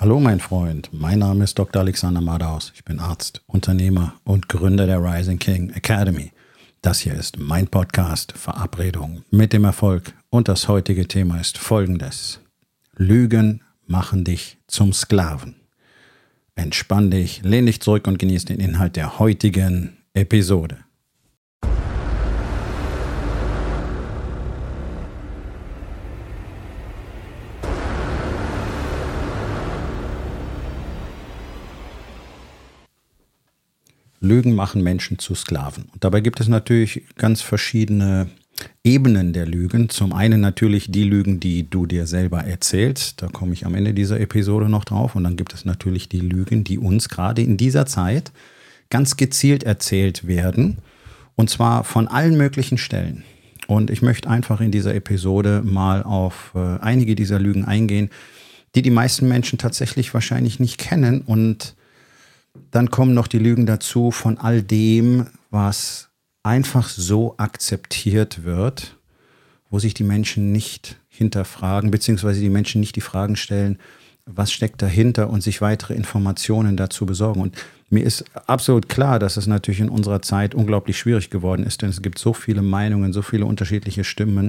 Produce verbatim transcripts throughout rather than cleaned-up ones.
Hallo mein Freund, mein Name ist Doktor Alexander Madaus. Ich bin Arzt, Unternehmer und Gründer der Rising King Academy. Das hier ist mein Podcast Verabredung mit dem Erfolg und das heutige Thema ist folgendes. Lügen machen dich zum Sklaven. Entspann dich, lehn dich zurück und genieß den Inhalt der heutigen Episode. Lügen machen Menschen zu Sklaven. Und dabei gibt es natürlich ganz verschiedene Ebenen der Lügen. Zum einen natürlich die Lügen, die du dir selber erzählst. Da komme ich am Ende dieser Episode noch drauf. Und dann gibt es natürlich die Lügen, die uns gerade in dieser Zeit ganz gezielt erzählt werden. Und zwar von allen möglichen Stellen. Und ich möchte einfach in dieser Episode mal auf äh, einige dieser Lügen eingehen, die die meisten Menschen tatsächlich wahrscheinlich nicht kennen. Und dann kommen noch die Lügen dazu von all dem, was einfach so akzeptiert wird, wo sich die Menschen nicht hinterfragen, beziehungsweise die Menschen nicht die Fragen stellen, was steckt dahinter und sich weitere Informationen dazu besorgen. Und mir ist absolut klar, dass es natürlich in unserer Zeit unglaublich schwierig geworden ist, denn es gibt so viele Meinungen, so viele unterschiedliche Stimmen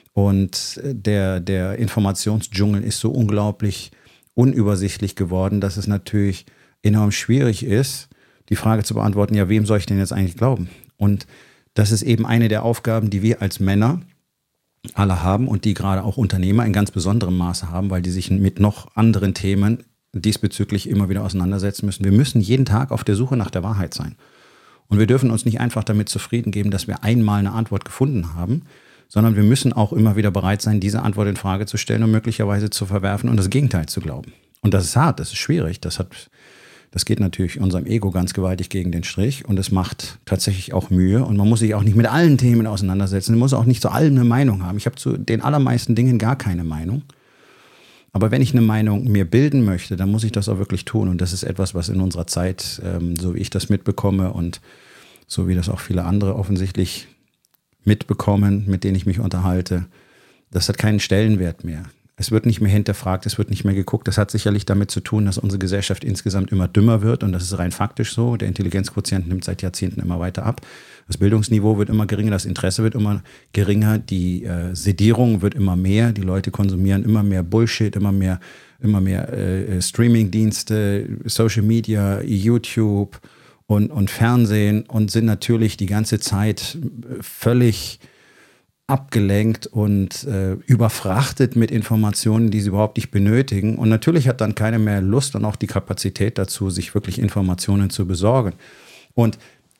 und der, der Informationsdschungel ist so unglaublich unübersichtlich geworden, dass es natürlich enorm schwierig ist, die Frage zu beantworten, ja, wem soll ich denn jetzt eigentlich glauben? Und das ist eben eine der Aufgaben, die wir als Männer alle haben und die gerade auch Unternehmer in ganz besonderem Maße haben, weil die sich mit noch anderen Themen diesbezüglich immer wieder auseinandersetzen müssen. Wir müssen jeden Tag auf der Suche nach der Wahrheit sein. Und wir dürfen uns nicht einfach damit zufrieden geben, dass wir einmal eine Antwort gefunden haben, sondern wir müssen auch immer wieder bereit sein, diese Antwort in Frage zu stellen und möglicherweise zu verwerfen und das Gegenteil zu glauben. Und das ist hart, das ist schwierig, das hat Das geht natürlich unserem Ego ganz gewaltig gegen den Strich und es macht tatsächlich auch Mühe und man muss sich auch nicht mit allen Themen auseinandersetzen, man muss auch nicht zu allem eine Meinung haben. Ich habe zu den allermeisten Dingen gar keine Meinung, aber wenn ich eine Meinung mir bilden möchte, dann muss ich das auch wirklich tun und das ist etwas, was in unserer Zeit, ähm, so wie ich das mitbekomme und so wie das auch viele andere offensichtlich mitbekommen, mit denen ich mich unterhalte, das hat keinen Stellenwert mehr. Es wird nicht mehr hinterfragt, es wird nicht mehr geguckt. Das hat sicherlich damit zu tun, dass unsere Gesellschaft insgesamt immer dümmer wird und das ist rein faktisch so. Der Intelligenzquotient nimmt seit Jahrzehnten immer weiter ab. Das Bildungsniveau wird immer geringer, das Interesse wird immer geringer, die äh, Sedierung wird immer mehr, die Leute konsumieren immer mehr Bullshit, immer mehr, immer mehr äh, Streamingdienste, Social Media, YouTube und, und Fernsehen und sind natürlich die ganze Zeit völlig abgelenkt und äh, überfrachtet mit Informationen, die sie überhaupt nicht benötigen. Und natürlich hat dann keiner mehr Lust und auch die Kapazität dazu, sich wirklich Informationen zu besorgen. Und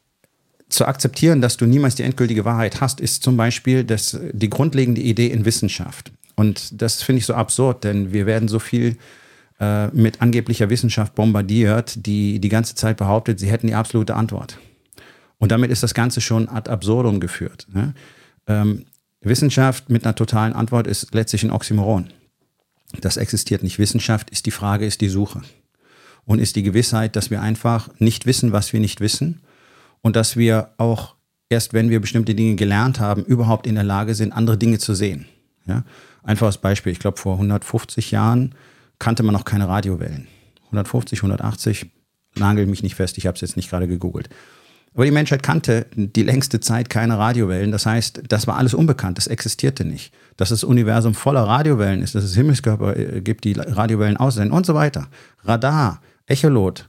zu akzeptieren, dass du niemals die endgültige Wahrheit hast, ist zum Beispiel das, die grundlegende Idee in Wissenschaft. Und das finde ich so absurd, denn wir werden so viel äh, mit angeblicher Wissenschaft bombardiert, die die ganze Zeit behauptet, sie hätten die absolute Antwort. Und damit ist das Ganze schon ad absurdum geführt. Ne? Ähm, Wissenschaft mit einer totalen Antwort ist letztlich ein Oxymoron. Das existiert nicht. Wissenschaft ist die Frage, ist die Suche. Und ist die Gewissheit, dass wir einfach nicht wissen, was wir nicht wissen. Und dass wir auch erst, wenn wir bestimmte Dinge gelernt haben, überhaupt in der Lage sind, andere Dinge zu sehen. Ja? Einfaches Beispiel. Ich glaube, vor hundertfünfzig Jahren kannte man noch keine Radiowellen. hundertfünfzig, hundertachtzig, nagel mich nicht fest, ich habe es jetzt nicht gerade gegoogelt. Aber die Menschheit kannte die längste Zeit keine Radiowellen. Das heißt, das war alles unbekannt, das existierte nicht. Dass das Universum voller Radiowellen ist, dass es Himmelskörper gibt, die Radiowellen aussenden und so weiter. Radar, Echolot,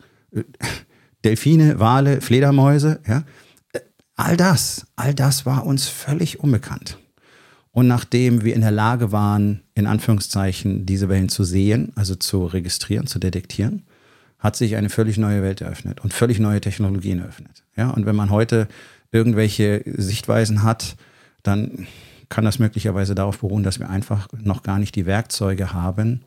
Delfine, Wale, Fledermäuse, ja. All das, all das war uns völlig unbekannt. Und nachdem wir in der Lage waren, in Anführungszeichen, diese Wellen zu sehen, also zu registrieren, zu detektieren, hat sich eine völlig neue Welt eröffnet und völlig neue Technologien eröffnet. Ja, und wenn man heute irgendwelche Sichtweisen hat, dann kann das möglicherweise darauf beruhen, dass wir einfach noch gar nicht die Werkzeuge haben,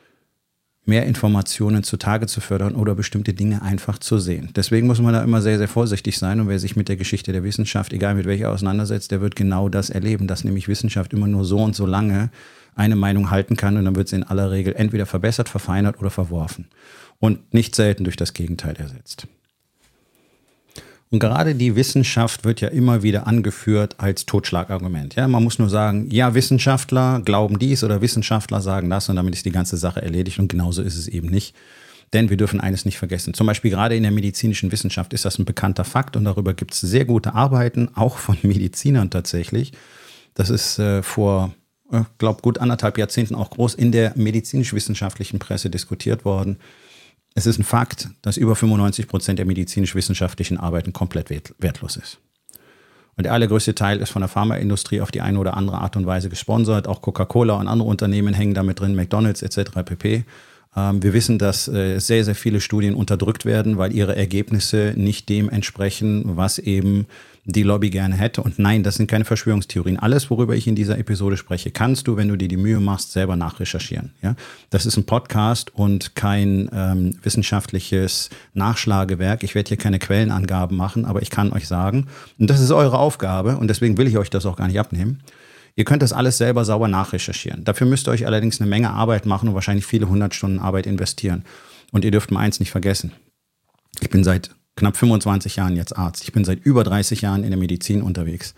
mehr Informationen zutage zu fördern oder bestimmte Dinge einfach zu sehen. Deswegen muss man da immer sehr, sehr vorsichtig sein. Und wer sich mit der Geschichte der Wissenschaft, egal mit welcher auseinandersetzt, der wird genau das erleben, dass nämlich Wissenschaft immer nur so und so lange eine Meinung halten kann und dann wird sie in aller Regel entweder verbessert, verfeinert oder verworfen. Und nicht selten durch das Gegenteil ersetzt. Und gerade die Wissenschaft wird ja immer wieder angeführt als Totschlagargument. Ja, man muss nur sagen, ja, Wissenschaftler glauben dies oder Wissenschaftler sagen das und damit ist die ganze Sache erledigt und genauso ist es eben nicht. Denn wir dürfen eines nicht vergessen. Zum Beispiel gerade in der medizinischen Wissenschaft ist das ein bekannter Fakt und darüber gibt es sehr gute Arbeiten, auch von Medizinern tatsächlich. Das ist äh, vor, ich glaube, gut anderthalb Jahrzehnten auch groß in der medizinisch-wissenschaftlichen Presse diskutiert worden. Es ist ein Fakt, dass über fünfundneunzig Prozent der medizinisch-wissenschaftlichen Arbeiten komplett wertlos ist. Und der allergrößte Teil ist von der Pharmaindustrie auf die eine oder andere Art und Weise gesponsert. Auch Coca-Cola und andere Unternehmen hängen damit drin, McDonald's et cetera pp. Ähm, wir wissen, dass äh, sehr, sehr viele Studien unterdrückt werden, weil ihre Ergebnisse nicht dem entsprechen, was eben die Lobby gerne hätte. Und nein, das sind keine Verschwörungstheorien. Alles, worüber ich in dieser Episode spreche, kannst du, wenn du dir die Mühe machst, selber nachrecherchieren. Ja? Das ist ein Podcast und kein ähm, wissenschaftliches Nachschlagewerk. Ich werde hier keine Quellenangaben machen, aber ich kann euch sagen, und das ist eure Aufgabe und deswegen will ich euch das auch gar nicht abnehmen, ihr könnt das alles selber sauber nachrecherchieren. Dafür müsst ihr euch allerdings eine Menge Arbeit machen und wahrscheinlich viele hundert Stunden Arbeit investieren. Und ihr dürft mal eins nicht vergessen. Ich bin seit knapp fünfundzwanzig Jahren jetzt Arzt. Ich bin seit über dreißig Jahren in der Medizin unterwegs.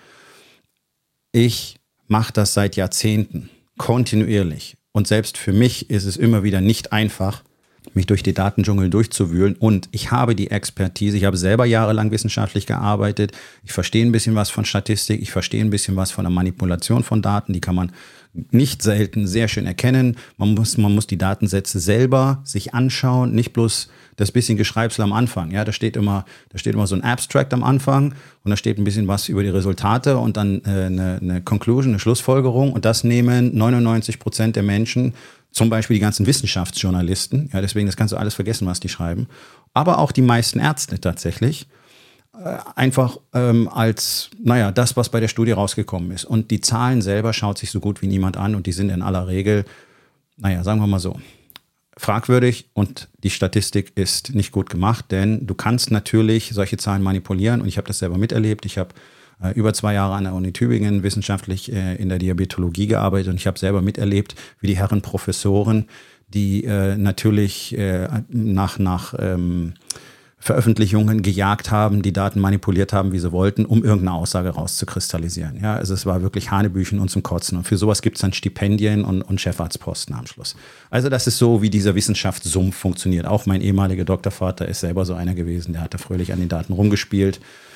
Ich mache das seit Jahrzehnten, kontinuierlich. Und selbst für mich ist es immer wieder nicht einfach, mich durch die Datendschungel durchzuwühlen. Und ich habe die Expertise. Ich habe selber jahrelang wissenschaftlich gearbeitet. Ich verstehe ein bisschen was von Statistik. Ich verstehe ein bisschen was von der Manipulation von Daten. Die kann man nicht selten sehr schön erkennen. Man muss, man muss die Datensätze selber sich anschauen, nicht bloß das bisschen Geschreibsel am Anfang. Ja, da steht immer, da steht immer so ein Abstract am Anfang und da steht ein bisschen was über die Resultate und dann äh, eine, eine Conclusion, eine Schlussfolgerung. Und das nehmen neunundneunzig Prozent der Menschen, zum Beispiel die ganzen Wissenschaftsjournalisten. Ja, deswegen, das kannst du alles vergessen, was die schreiben. Aber auch die meisten Ärzte tatsächlich. Einfach ähm, als, naja, das, was bei der Studie rausgekommen ist. Und die Zahlen selber schaut sich so gut wie niemand an und die sind in aller Regel, naja, sagen wir mal so, fragwürdig und die Statistik ist nicht gut gemacht, denn du kannst natürlich solche Zahlen manipulieren und ich habe das selber miterlebt. Ich habe äh, über zwei Jahre an der Uni Tübingen wissenschaftlich äh, in der Diabetologie gearbeitet und ich habe selber miterlebt, wie die Herren Professoren, die äh, natürlich äh, nach, nach ähm, Veröffentlichungen gejagt haben, die Daten manipuliert haben, wie sie wollten, um irgendeine Aussage rauszukristallisieren. Ja, also es war wirklich Hanebüchen und zum Kotzen. Und für sowas gibt es dann Stipendien und, und Chefarztposten am Schluss. Also das ist so, wie dieser Wissenschaftssumpf funktioniert. Auch mein ehemaliger Doktorvater ist selber so einer gewesen, der hat da fröhlich an den Daten rumgespielt.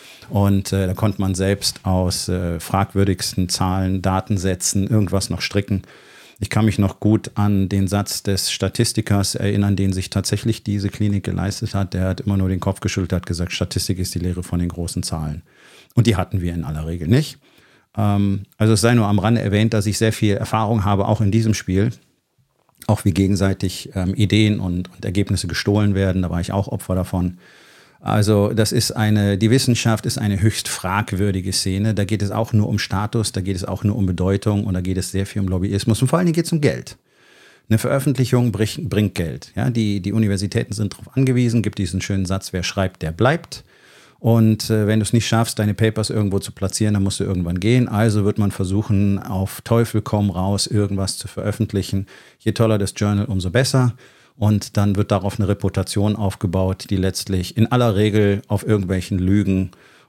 Und äh, da konnte man selbst aus äh, fragwürdigsten Zahlen, Datensätzen irgendwas noch stricken. Ich kann mich noch gut an den Satz des Statistikers erinnern, den sich tatsächlich diese Klinik geleistet hat. Der hat immer nur den Kopf geschüttelt, hat gesagt, Statistik ist die Lehre von den großen Zahlen. Und die hatten wir in aller Regel nicht. Ähm, also es sei nur am Rande erwähnt, dass ich sehr viel Erfahrung habe, auch in diesem Spiel. Auch wie gegenseitig ähm, Ideen und, und Ergebnisse gestohlen werden. Da war ich auch Opfer davon. Also das ist eine, die Wissenschaft ist eine höchst fragwürdige Szene. Da geht es auch nur um Status, da geht es auch nur um Bedeutung und da geht es sehr viel um Lobbyismus und vor allen Dingen geht es um Geld. Eine Veröffentlichung bringt, bringt Geld. Ja, die, die Universitäten sind darauf angewiesen, gibt diesen schönen Satz, wer schreibt, der bleibt. Und äh, wenn du es nicht schaffst, deine Papers irgendwo zu platzieren, dann musst du irgendwann gehen. Also wird man versuchen, auf Teufel komm raus, irgendwas zu veröffentlichen. Je toller das Journal, umso besser. Und dann wird darauf eine Reputation aufgebaut, die letztlich in aller Regel auf irgendwelchen Lügen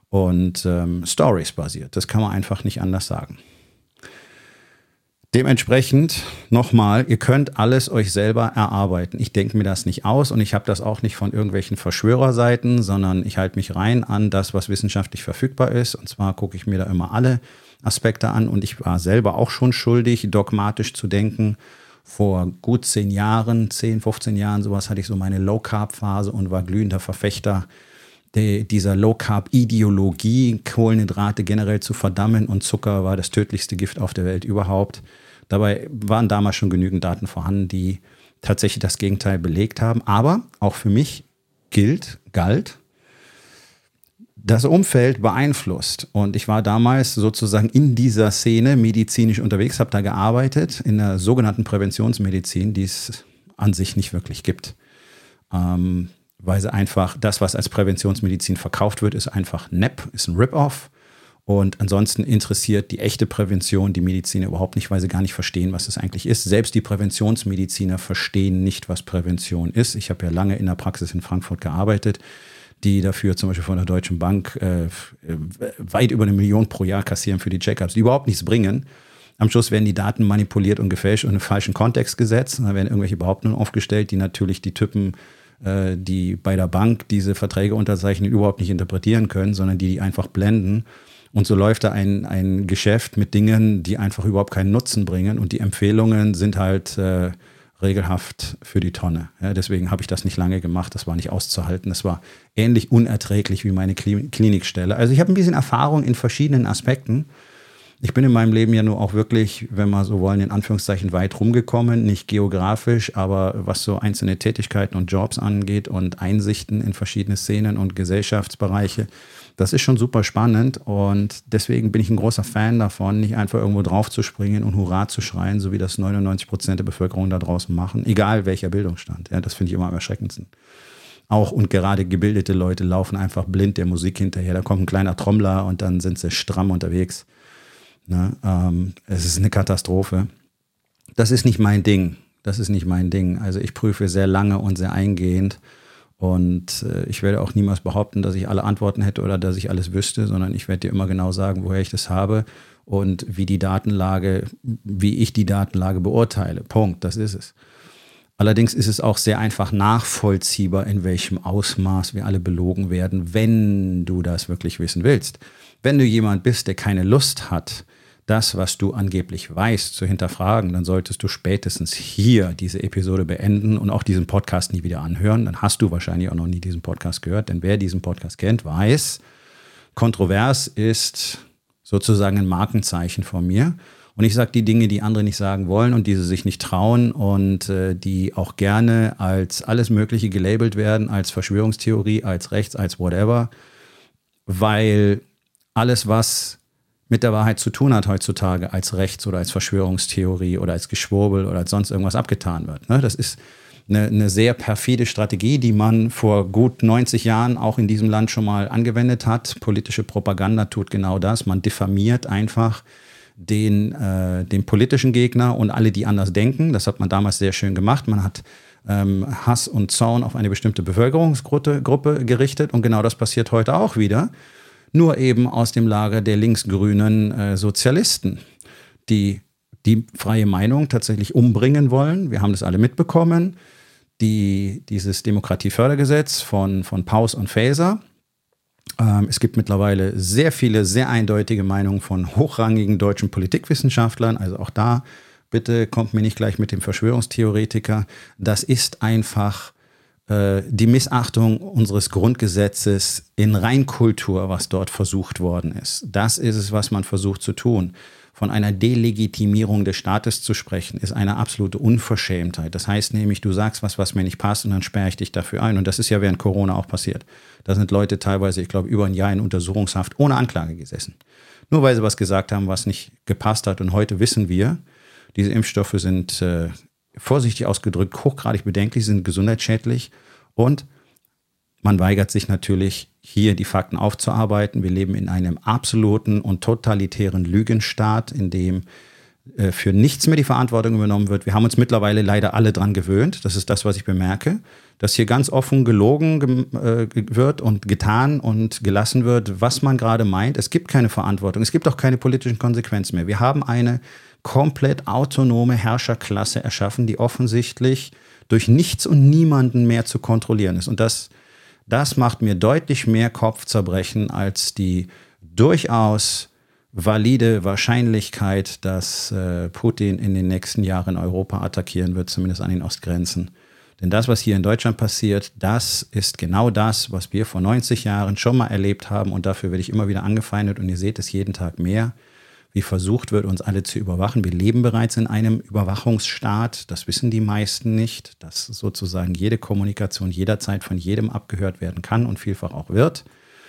und ähm, Stories basiert. Das kann man einfach nicht anders sagen. Dementsprechend nochmal, ihr könnt alles euch selber erarbeiten. Ich denke mir das nicht aus und ich habe das auch nicht von irgendwelchen Verschwörerseiten, sondern ich halte mich rein an das, was wissenschaftlich verfügbar ist. Und zwar gucke ich mir da immer alle Aspekte an und ich war selber auch schon schuldig, dogmatisch zu denken. Vor gut zehn Jahren, zehn, fünfzehn Jahren, sowas, hatte ich so meine Low-Carb-Phase und war glühender Verfechter de, dieser Low-Carb-Ideologie, Kohlenhydrate generell zu verdammen und Zucker war das tödlichste Gift auf der Welt überhaupt. Dabei waren damals schon genügend Daten vorhanden, die tatsächlich das Gegenteil belegt haben. Aber auch für mich gilt, galt, das Umfeld beeinflusst und ich war damals sozusagen in dieser Szene medizinisch unterwegs, habe da gearbeitet in der sogenannten Präventionsmedizin, die es an sich nicht wirklich gibt, ähm, weil sie einfach, das, was als Präventionsmedizin verkauft wird, ist einfach N E P, ist ein Rip-Off und ansonsten interessiert die echte Prävention die Mediziner überhaupt nicht, weil sie gar nicht verstehen, was es eigentlich ist. Selbst die Präventionsmediziner verstehen nicht, was Prävention ist. Ich habe ja lange in der Praxis in Frankfurt gearbeitet. die dafür zum Beispiel von der Deutschen Bank äh, weit über eine Million pro Jahr kassieren für die Checkups, die überhaupt nichts bringen. Am Schluss werden die Daten manipuliert und gefälscht und in den falschen Kontext gesetzt. Und dann werden irgendwelche Behauptungen aufgestellt, die natürlich die Typen, äh, die bei der Bank diese Verträge unterzeichnen, überhaupt nicht interpretieren können, sondern die die einfach blenden. Und so läuft da ein, ein Geschäft mit Dingen, die einfach überhaupt keinen Nutzen bringen. Und die Empfehlungen sind halt äh, regelhaft für die Tonne. Ja, deswegen habe ich das nicht lange gemacht. Das war nicht auszuhalten. Das war ähnlich unerträglich wie meine Klinikstelle. Also ich habe ein bisschen Erfahrung in verschiedenen Aspekten. Ich bin in meinem Leben ja nur auch wirklich, wenn wir so wollen, in Anführungszeichen weit rumgekommen. Nicht geografisch, aber was so einzelne Tätigkeiten und Jobs angeht und Einsichten in verschiedene Szenen und Gesellschaftsbereiche. Das ist schon super spannend und deswegen bin ich ein großer Fan davon, nicht einfach irgendwo drauf zu springen und Hurra zu schreien, so wie das neunundneunzig Prozent der Bevölkerung da draußen machen, egal welcher Bildungsstand. Ja, das finde ich immer am erschreckendsten. Auch und gerade gebildete Leute laufen einfach blind der Musik hinterher. Da kommt ein kleiner Trommler und dann sind sie stramm unterwegs. Ne? Ähm, es ist eine Katastrophe. Das ist nicht mein Ding. Das ist nicht mein Ding. Also ich prüfe sehr lange und sehr eingehend. Und äh, ich werde auch niemals behaupten, dass ich alle Antworten hätte oder dass ich alles wüsste, sondern ich werde dir immer genau sagen, woher ich das habe und wie die Datenlage, wie ich die Datenlage beurteile. Punkt, das ist es. Allerdings ist es auch sehr einfach nachvollziehbar, in welchem Ausmaß wir alle belogen werden, wenn du das wirklich wissen willst. Wenn du jemand bist, der keine Lust hat, das, was du angeblich weißt, zu hinterfragen, dann solltest du spätestens hier diese Episode beenden und auch diesen Podcast nie wieder anhören. Dann hast du wahrscheinlich auch noch nie diesen Podcast gehört, denn wer diesen Podcast kennt, weiß, kontrovers ist sozusagen ein Markenzeichen von mir. Und ich sage die Dinge, die andere nicht sagen wollen und die sie sich nicht trauen und äh, die auch gerne als alles Mögliche gelabelt werden, als Verschwörungstheorie, als rechts, als whatever, weil alles, was mit der Wahrheit zu tun hat heutzutage, als Rechts- oder als Verschwörungstheorie oder als Geschwurbel oder als sonst irgendwas abgetan wird. Ne? Das ist eine, eine sehr perfide Strategie, die man vor gut neunzig Jahren auch in diesem Land schon mal angewendet hat. Politische Propaganda tut genau das. Man diffamiert einfach den, äh, den politischen Gegner und alle, die anders denken. Das hat man damals sehr schön gemacht. Man hat ähm, Hass und Zorn auf eine bestimmte Bevölkerungsgruppe Gruppe gerichtet und genau das passiert heute auch wieder. Nur eben aus dem Lager der linksgrünen äh, Sozialisten, die die freie Meinung tatsächlich umbringen wollen. Wir haben das alle mitbekommen. Die, dieses Demokratiefördergesetz von, von Paus und Faeser. Ähm, es gibt mittlerweile sehr viele, sehr eindeutige Meinungen von hochrangigen deutschen Politikwissenschaftlern. Also auch da, bitte kommt mir nicht gleich mit dem Verschwörungstheoretiker. Das ist einfach die Missachtung unseres Grundgesetzes in Reinkultur, was dort versucht worden ist. Das ist es, was man versucht zu tun. Von einer Delegitimierung des Staates zu sprechen, ist eine absolute Unverschämtheit. Das heißt nämlich, du sagst was, was mir nicht passt und dann sperre ich dich dafür ein. Und das ist ja während Corona auch passiert. Da sind Leute teilweise, ich glaube, über ein Jahr in Untersuchungshaft ohne Anklage gesessen. Nur weil sie was gesagt haben, was nicht gepasst hat. Und heute wissen wir, diese Impfstoffe sind äh, vorsichtig ausgedrückt, hochgradig bedenklich, sind gesundheitsschädlich und man weigert sich natürlich, hier die Fakten aufzuarbeiten. Wir leben in einem absoluten und totalitären Lügenstaat, in dem äh, für nichts mehr die Verantwortung übernommen wird. Wir haben uns mittlerweile leider alle dran gewöhnt, das ist das, was ich bemerke, dass hier ganz offen gelogen äh, wird und getan und gelassen wird, was man gerade meint. Es gibt keine Verantwortung, es gibt auch keine politischen Konsequenzen mehr. Wir haben eine komplett autonome Herrscherklasse erschaffen, die offensichtlich durch nichts und niemanden mehr zu kontrollieren ist. Und das, das macht mir deutlich mehr Kopfzerbrechen als die durchaus valide Wahrscheinlichkeit, dass äh, Putin in den nächsten Jahren Europa attackieren wird, zumindest an den Ostgrenzen. Denn das, was hier in Deutschland passiert, das ist genau das, was wir vor neunzig Jahren schon mal erlebt haben. Und dafür werde ich immer wieder angefeindet. Und ihr seht es jeden Tag mehr, wie versucht wird, uns alle zu überwachen. Wir leben bereits in einem Überwachungsstaat. Das wissen die meisten nicht, dass sozusagen jede Kommunikation jederzeit von jedem abgehört werden kann und vielfach auch wird.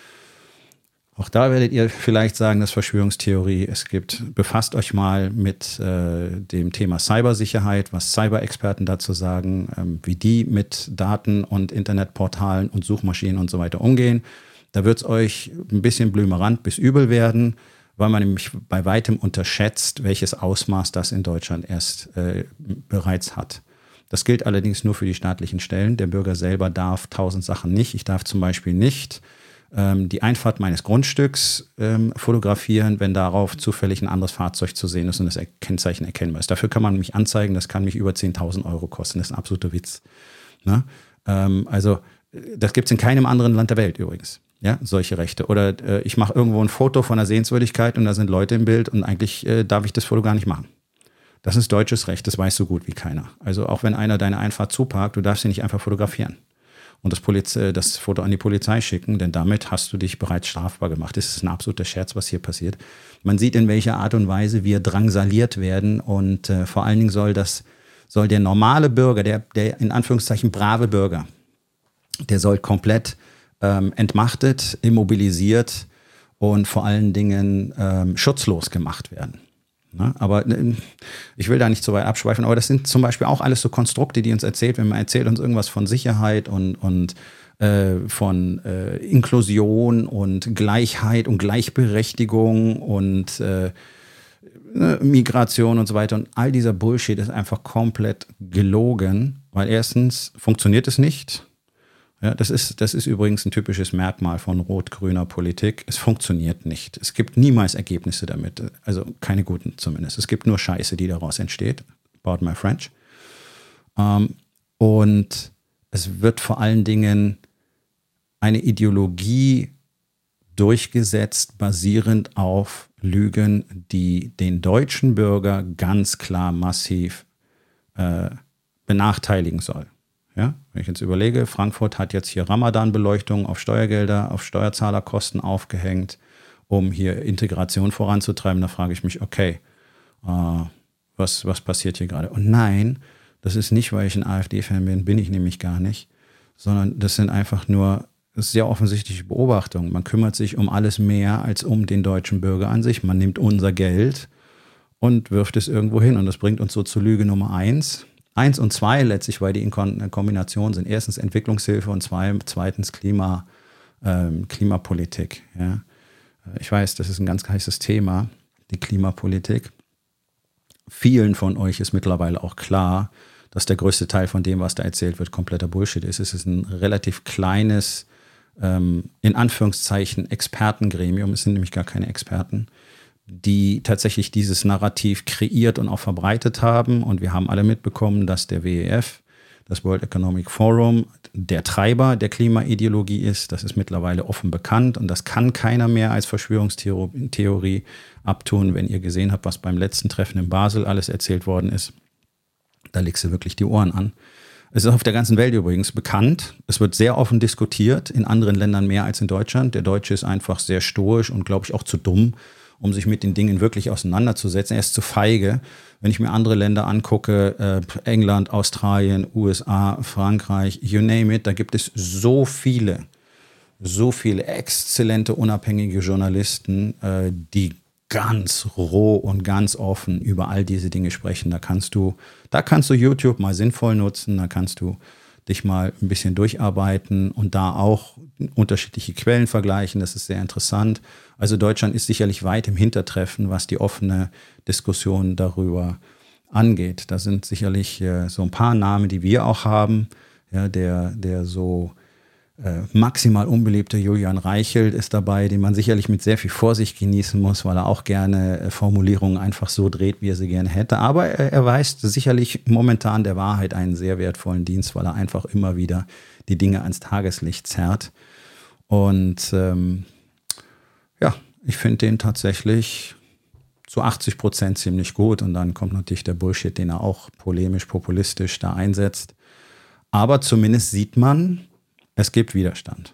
Auch da werdet ihr vielleicht sagen, das ist Verschwörungstheorie. Es gibt, befasst euch mal mit äh, dem Thema Cybersicherheit, was Cyberexperten dazu sagen, ähm, wie die mit Daten und Internetportalen und Suchmaschinen und so weiter umgehen. Da wird es euch ein bisschen blümerant bis übel werden, weil man nämlich bei weitem unterschätzt, welches Ausmaß das in Deutschland erst äh, bereits hat. Das gilt allerdings nur für die staatlichen Stellen. Der Bürger selber darf tausend Sachen nicht. Ich darf zum Beispiel nicht ähm, die Einfahrt meines Grundstücks ähm, fotografieren, wenn darauf zufällig ein anderes Fahrzeug zu sehen ist und das Kennzeichen erkennbar ist. Dafür kann man mich anzeigen, das kann mich über zehntausend Euro kosten. Das ist ein absoluter Witz. Ne? Ähm, also das gibt es in keinem anderen Land der Welt übrigens. Ja, solche Rechte. Oder äh, ich mache irgendwo ein Foto von einer Sehenswürdigkeit und da sind Leute im Bild und eigentlich äh, darf ich das Foto gar nicht machen. Das ist deutsches Recht, das weiß so gut wie keiner. Also auch wenn einer deine Einfahrt zuparkt, du darfst sie nicht einfach fotografieren und das, Poliz- das Foto an die Polizei schicken, denn damit hast du dich bereits strafbar gemacht. Das ist ein absoluter Scherz, was hier passiert. Man sieht, in welcher Art und Weise wir drangsaliert werden und äh, vor allen Dingen soll das, soll der normale Bürger, der, der in Anführungszeichen brave Bürger, der soll komplett ähm, entmachtet, immobilisiert und vor allen Dingen ähm, schutzlos gemacht werden. Na, aber ich will da nicht so weit abschweifen, aber das sind zum Beispiel auch alles so Konstrukte, die uns erzählt, wenn man erzählt uns irgendwas von Sicherheit und, und äh, von äh, Inklusion und Gleichheit und Gleichberechtigung und äh, Migration und so weiter. Und all dieser Bullshit ist einfach komplett gelogen, weil erstens funktioniert es nicht. Ja, das ist, das ist übrigens ein typisches Merkmal von rot-grüner Politik. Es funktioniert nicht. Es gibt niemals Ergebnisse damit. Also keine guten zumindest. Es gibt nur Scheiße, die daraus entsteht. Pardon my French. Ähm, und es wird vor allen Dingen eine Ideologie durchgesetzt, basierend auf Lügen, die den deutschen Bürger ganz klar massiv äh, benachteiligen soll. Ja, wenn ich jetzt überlege, Frankfurt hat jetzt hier Ramadan-Beleuchtung auf Steuergelder, auf Steuerzahlerkosten aufgehängt, um hier Integration voranzutreiben. Da frage ich mich, okay, äh, was, was passiert hier gerade? Und nein, das ist nicht, weil ich ein AfD-Fan bin, bin ich nämlich gar nicht, sondern das sind einfach nur sehr offensichtliche Beobachtungen. Man kümmert sich um alles mehr als um den deutschen Bürger an sich. Man nimmt unser Geld und wirft es irgendwo hin. Und das bringt uns so zur Lüge Nummer eins. Eins und zwei letztlich, weil die in Kombination sind. Erstens Entwicklungshilfe und zwei, zweitens Klima, ähm, Klimapolitik. Ja. Ich weiß, das ist ein ganz heißes Thema, die Klimapolitik. Vielen von euch ist mittlerweile auch klar, dass der größte Teil von dem, was da erzählt wird, kompletter Bullshit ist. Es ist ein relativ kleines, ähm, in Anführungszeichen, Expertengremium. Es sind nämlich gar keine Experten, die tatsächlich dieses Narrativ kreiert und auch verbreitet haben. Und wir haben alle mitbekommen, dass der W E F, das World Economic Forum, der Treiber der Klimaideologie ist. Das ist mittlerweile offen bekannt und das kann keiner mehr als Verschwörungstheorie abtun. Wenn ihr gesehen habt, was beim letzten Treffen in Basel alles erzählt worden ist, da legst du wirklich die Ohren an. Es ist auf der ganzen Welt übrigens bekannt. Es wird sehr offen diskutiert, in anderen Ländern mehr als in Deutschland. Der Deutsche ist einfach sehr stoisch und, glaube ich, auch zu dumm, um sich mit den Dingen wirklich auseinanderzusetzen. Er ist zu feige. Wenn ich mir andere Länder angucke, äh, England, Australien, U S A, Frankreich, you name it, da gibt es so viele, so viele exzellente, unabhängige Journalisten, äh, die ganz roh und ganz offen über all diese Dinge sprechen. Da kannst du, da kannst du YouTube mal sinnvoll nutzen, da kannst du dich mal ein bisschen durcharbeiten und da auch unterschiedliche Quellen vergleichen. Das ist sehr interessant. Also Deutschland ist sicherlich weit im Hintertreffen, was die offene Diskussion darüber angeht. Da sind sicherlich äh, so ein paar Namen, die wir auch haben. Ja, der, der so äh, maximal unbeliebte Julian Reichelt ist dabei, den man sicherlich mit sehr viel Vorsicht genießen muss, weil er auch gerne äh, Formulierungen einfach so dreht, wie er sie gerne hätte. Aber er erweist sicherlich momentan der Wahrheit einen sehr wertvollen Dienst, weil er einfach immer wieder die Dinge ans Tageslicht zerrt. Und ähm, ja, ich finde den tatsächlich zu achtzig Prozent ziemlich gut. Und dann kommt natürlich der Bullshit, den er auch polemisch, populistisch da einsetzt. Aber zumindest sieht man, es gibt Widerstand.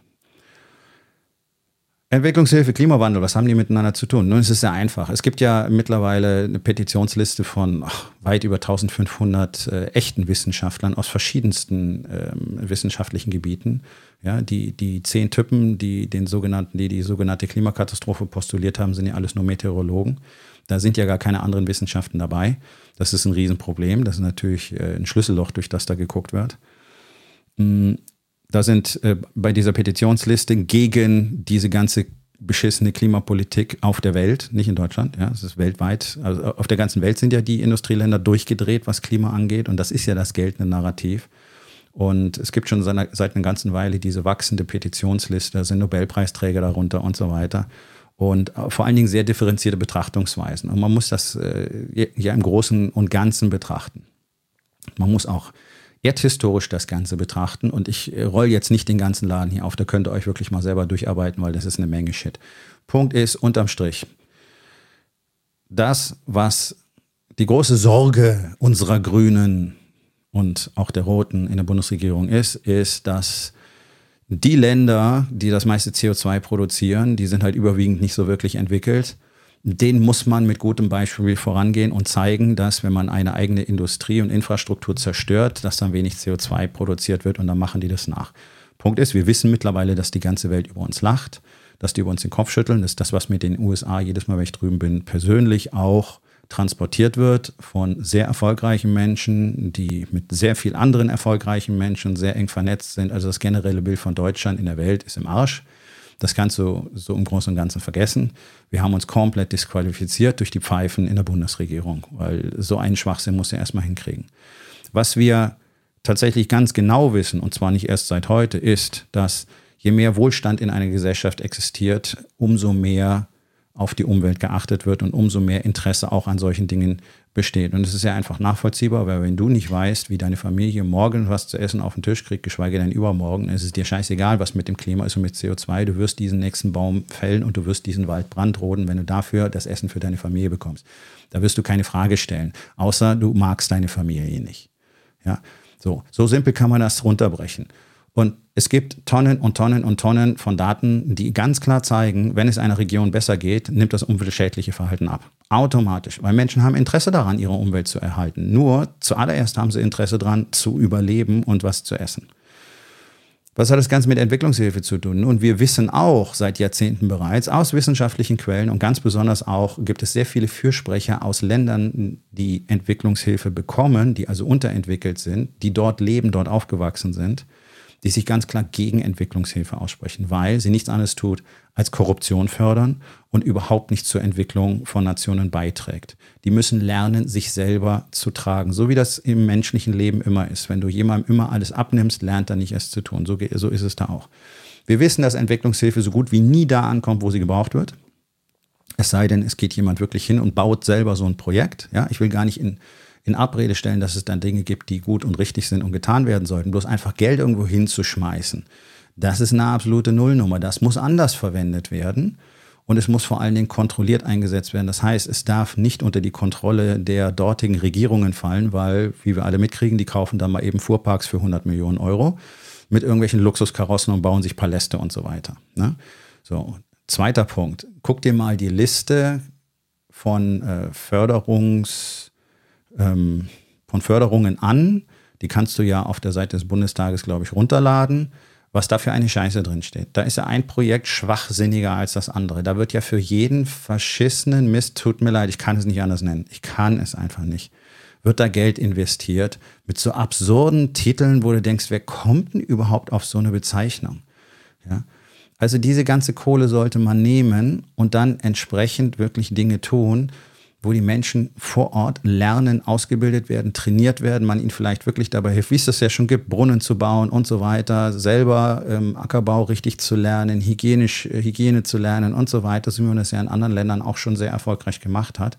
Entwicklungshilfe, Klimawandel, was haben die miteinander zu tun? Nun, es ist sehr einfach. Es gibt ja mittlerweile eine Petitionsliste von ach, weit über eintausendfünfhundert äh, echten Wissenschaftlern aus verschiedensten ähm, wissenschaftlichen Gebieten. Ja, die, die zehn Typen, die den sogenannten, die die sogenannte Klimakatastrophe postuliert haben, sind ja alles nur Meteorologen. Da sind ja gar keine anderen Wissenschaften dabei. Das ist ein Riesenproblem. Das ist natürlich äh, ein Schlüsselloch, durch das da geguckt wird. Mm. Da sind äh, bei dieser Petitionsliste gegen diese ganze beschissene Klimapolitik auf der Welt, nicht in Deutschland, ja, es ist weltweit, also auf der ganzen Welt sind ja die Industrieländer durchgedreht, was Klima angeht, und das ist ja das geltende Narrativ. Und es gibt schon seit, seit einer ganzen Weile diese wachsende Petitionsliste, da sind Nobelpreisträger darunter und so weiter. Und vor allen Dingen sehr differenzierte Betrachtungsweisen. Und man muss das äh, ja im Großen und Ganzen betrachten. Man muss auch erdhistorisch das Ganze betrachten. Und ich roll jetzt nicht den ganzen Laden hier auf, da könnt ihr euch wirklich mal selber durcharbeiten, weil das ist eine Menge Shit. Punkt ist, unterm Strich, das, was die große Sorge unserer Grünen und auch der Roten in der Bundesregierung ist, ist, dass die Länder, die das meiste C O zwei produzieren, die sind halt überwiegend nicht so wirklich entwickelt. Denen muss man mit gutem Beispiel vorangehen und zeigen, dass wenn man eine eigene Industrie und Infrastruktur zerstört, dass dann wenig C O zwei produziert wird, und dann machen die das nach. Punkt ist, wir wissen mittlerweile, dass die ganze Welt über uns lacht, dass die über uns den Kopf schütteln. Das ist das, was mit den U S A jedes Mal, wenn ich drüben bin, persönlich auch transportiert wird von sehr erfolgreichen Menschen, die mit sehr viel anderen erfolgreichen Menschen sehr eng vernetzt sind. Also das generelle Bild von Deutschland in der Welt ist im Arsch. Das kannst du so im Großen und Ganzen vergessen. Wir haben uns komplett disqualifiziert durch die Pfeifen in der Bundesregierung, weil so einen Schwachsinn muss er erstmal hinkriegen. Was wir tatsächlich ganz genau wissen, und zwar nicht erst seit heute, ist, dass je mehr Wohlstand in einer Gesellschaft existiert, umso mehr auf die Umwelt geachtet wird und umso mehr Interesse auch an solchen Dingen besteht. Und es ist ja einfach nachvollziehbar, weil wenn du nicht weißt, wie deine Familie morgen was zu essen auf den Tisch kriegt, geschweige denn übermorgen, ist es dir scheißegal, was mit dem Klima ist und mit C O zwei. Du wirst diesen nächsten Baum fällen und du wirst diesen Wald brandroden, wenn du dafür das Essen für deine Familie bekommst. Da wirst du keine Frage stellen, außer du magst deine Familie nicht. Ja, so, so simpel kann man das runterbrechen. Und es gibt Tonnen und Tonnen und Tonnen von Daten, die ganz klar zeigen, wenn es einer Region besser geht, nimmt das umweltschädliche Verhalten ab. Automatisch. Weil Menschen haben Interesse daran, ihre Umwelt zu erhalten. Nur zuallererst haben sie Interesse daran, zu überleben und was zu essen. Was hat das Ganze mit Entwicklungshilfe zu tun? Und wir wissen auch seit Jahrzehnten bereits aus wissenschaftlichen Quellen und ganz besonders auch gibt es sehr viele Fürsprecher aus Ländern, die Entwicklungshilfe bekommen, die also unterentwickelt sind, die dort leben, dort aufgewachsen sind, die sich ganz klar gegen Entwicklungshilfe aussprechen, weil sie nichts anderes tut, als Korruption fördern und überhaupt nicht zur Entwicklung von Nationen beiträgt. Die müssen lernen, sich selber zu tragen, so wie das im menschlichen Leben immer ist. Wenn du jemandem immer alles abnimmst, lernt er nicht, es zu tun. So, so ist es da auch. Wir wissen, dass Entwicklungshilfe so gut wie nie da ankommt, wo sie gebraucht wird. Es sei denn, es geht jemand wirklich hin und baut selber so ein Projekt. Ja, ich will gar nicht in in Abrede stellen, dass es dann Dinge gibt, die gut und richtig sind und getan werden sollten. Bloß einfach Geld irgendwo hinzuschmeißen, das ist eine absolute Nullnummer. Das muss anders verwendet werden und es muss vor allen Dingen kontrolliert eingesetzt werden. Das heißt, es darf nicht unter die Kontrolle der dortigen Regierungen fallen, weil, wie wir alle mitkriegen, die kaufen dann mal eben Fuhrparks für hundert Millionen Euro mit irgendwelchen Luxuskarossen und bauen sich Paläste und so weiter. Ne? So, zweiter Punkt. Guck dir mal die Liste von äh, Förderungs von Förderungen an, die kannst du ja auf der Seite des Bundestages, glaube ich, runterladen, was da für eine Scheiße drin steht. Da ist ja ein Projekt schwachsinniger als das andere. Da wird ja für jeden verschissenen Mist, tut mir leid, ich kann es nicht anders nennen, ich kann es einfach nicht, wird da Geld investiert mit so absurden Titeln, wo du denkst, wer kommt denn überhaupt auf so eine Bezeichnung? Ja? Also diese ganze Kohle sollte man nehmen und dann entsprechend wirklich Dinge tun, wo die Menschen vor Ort lernen, ausgebildet werden, trainiert werden, man ihnen vielleicht wirklich dabei hilft, wie es das ja schon gibt, Brunnen zu bauen und so weiter, selber ähm, Ackerbau richtig zu lernen, hygienisch, äh, Hygiene zu lernen und so weiter, so wie man das ja in anderen Ländern auch schon sehr erfolgreich gemacht hat.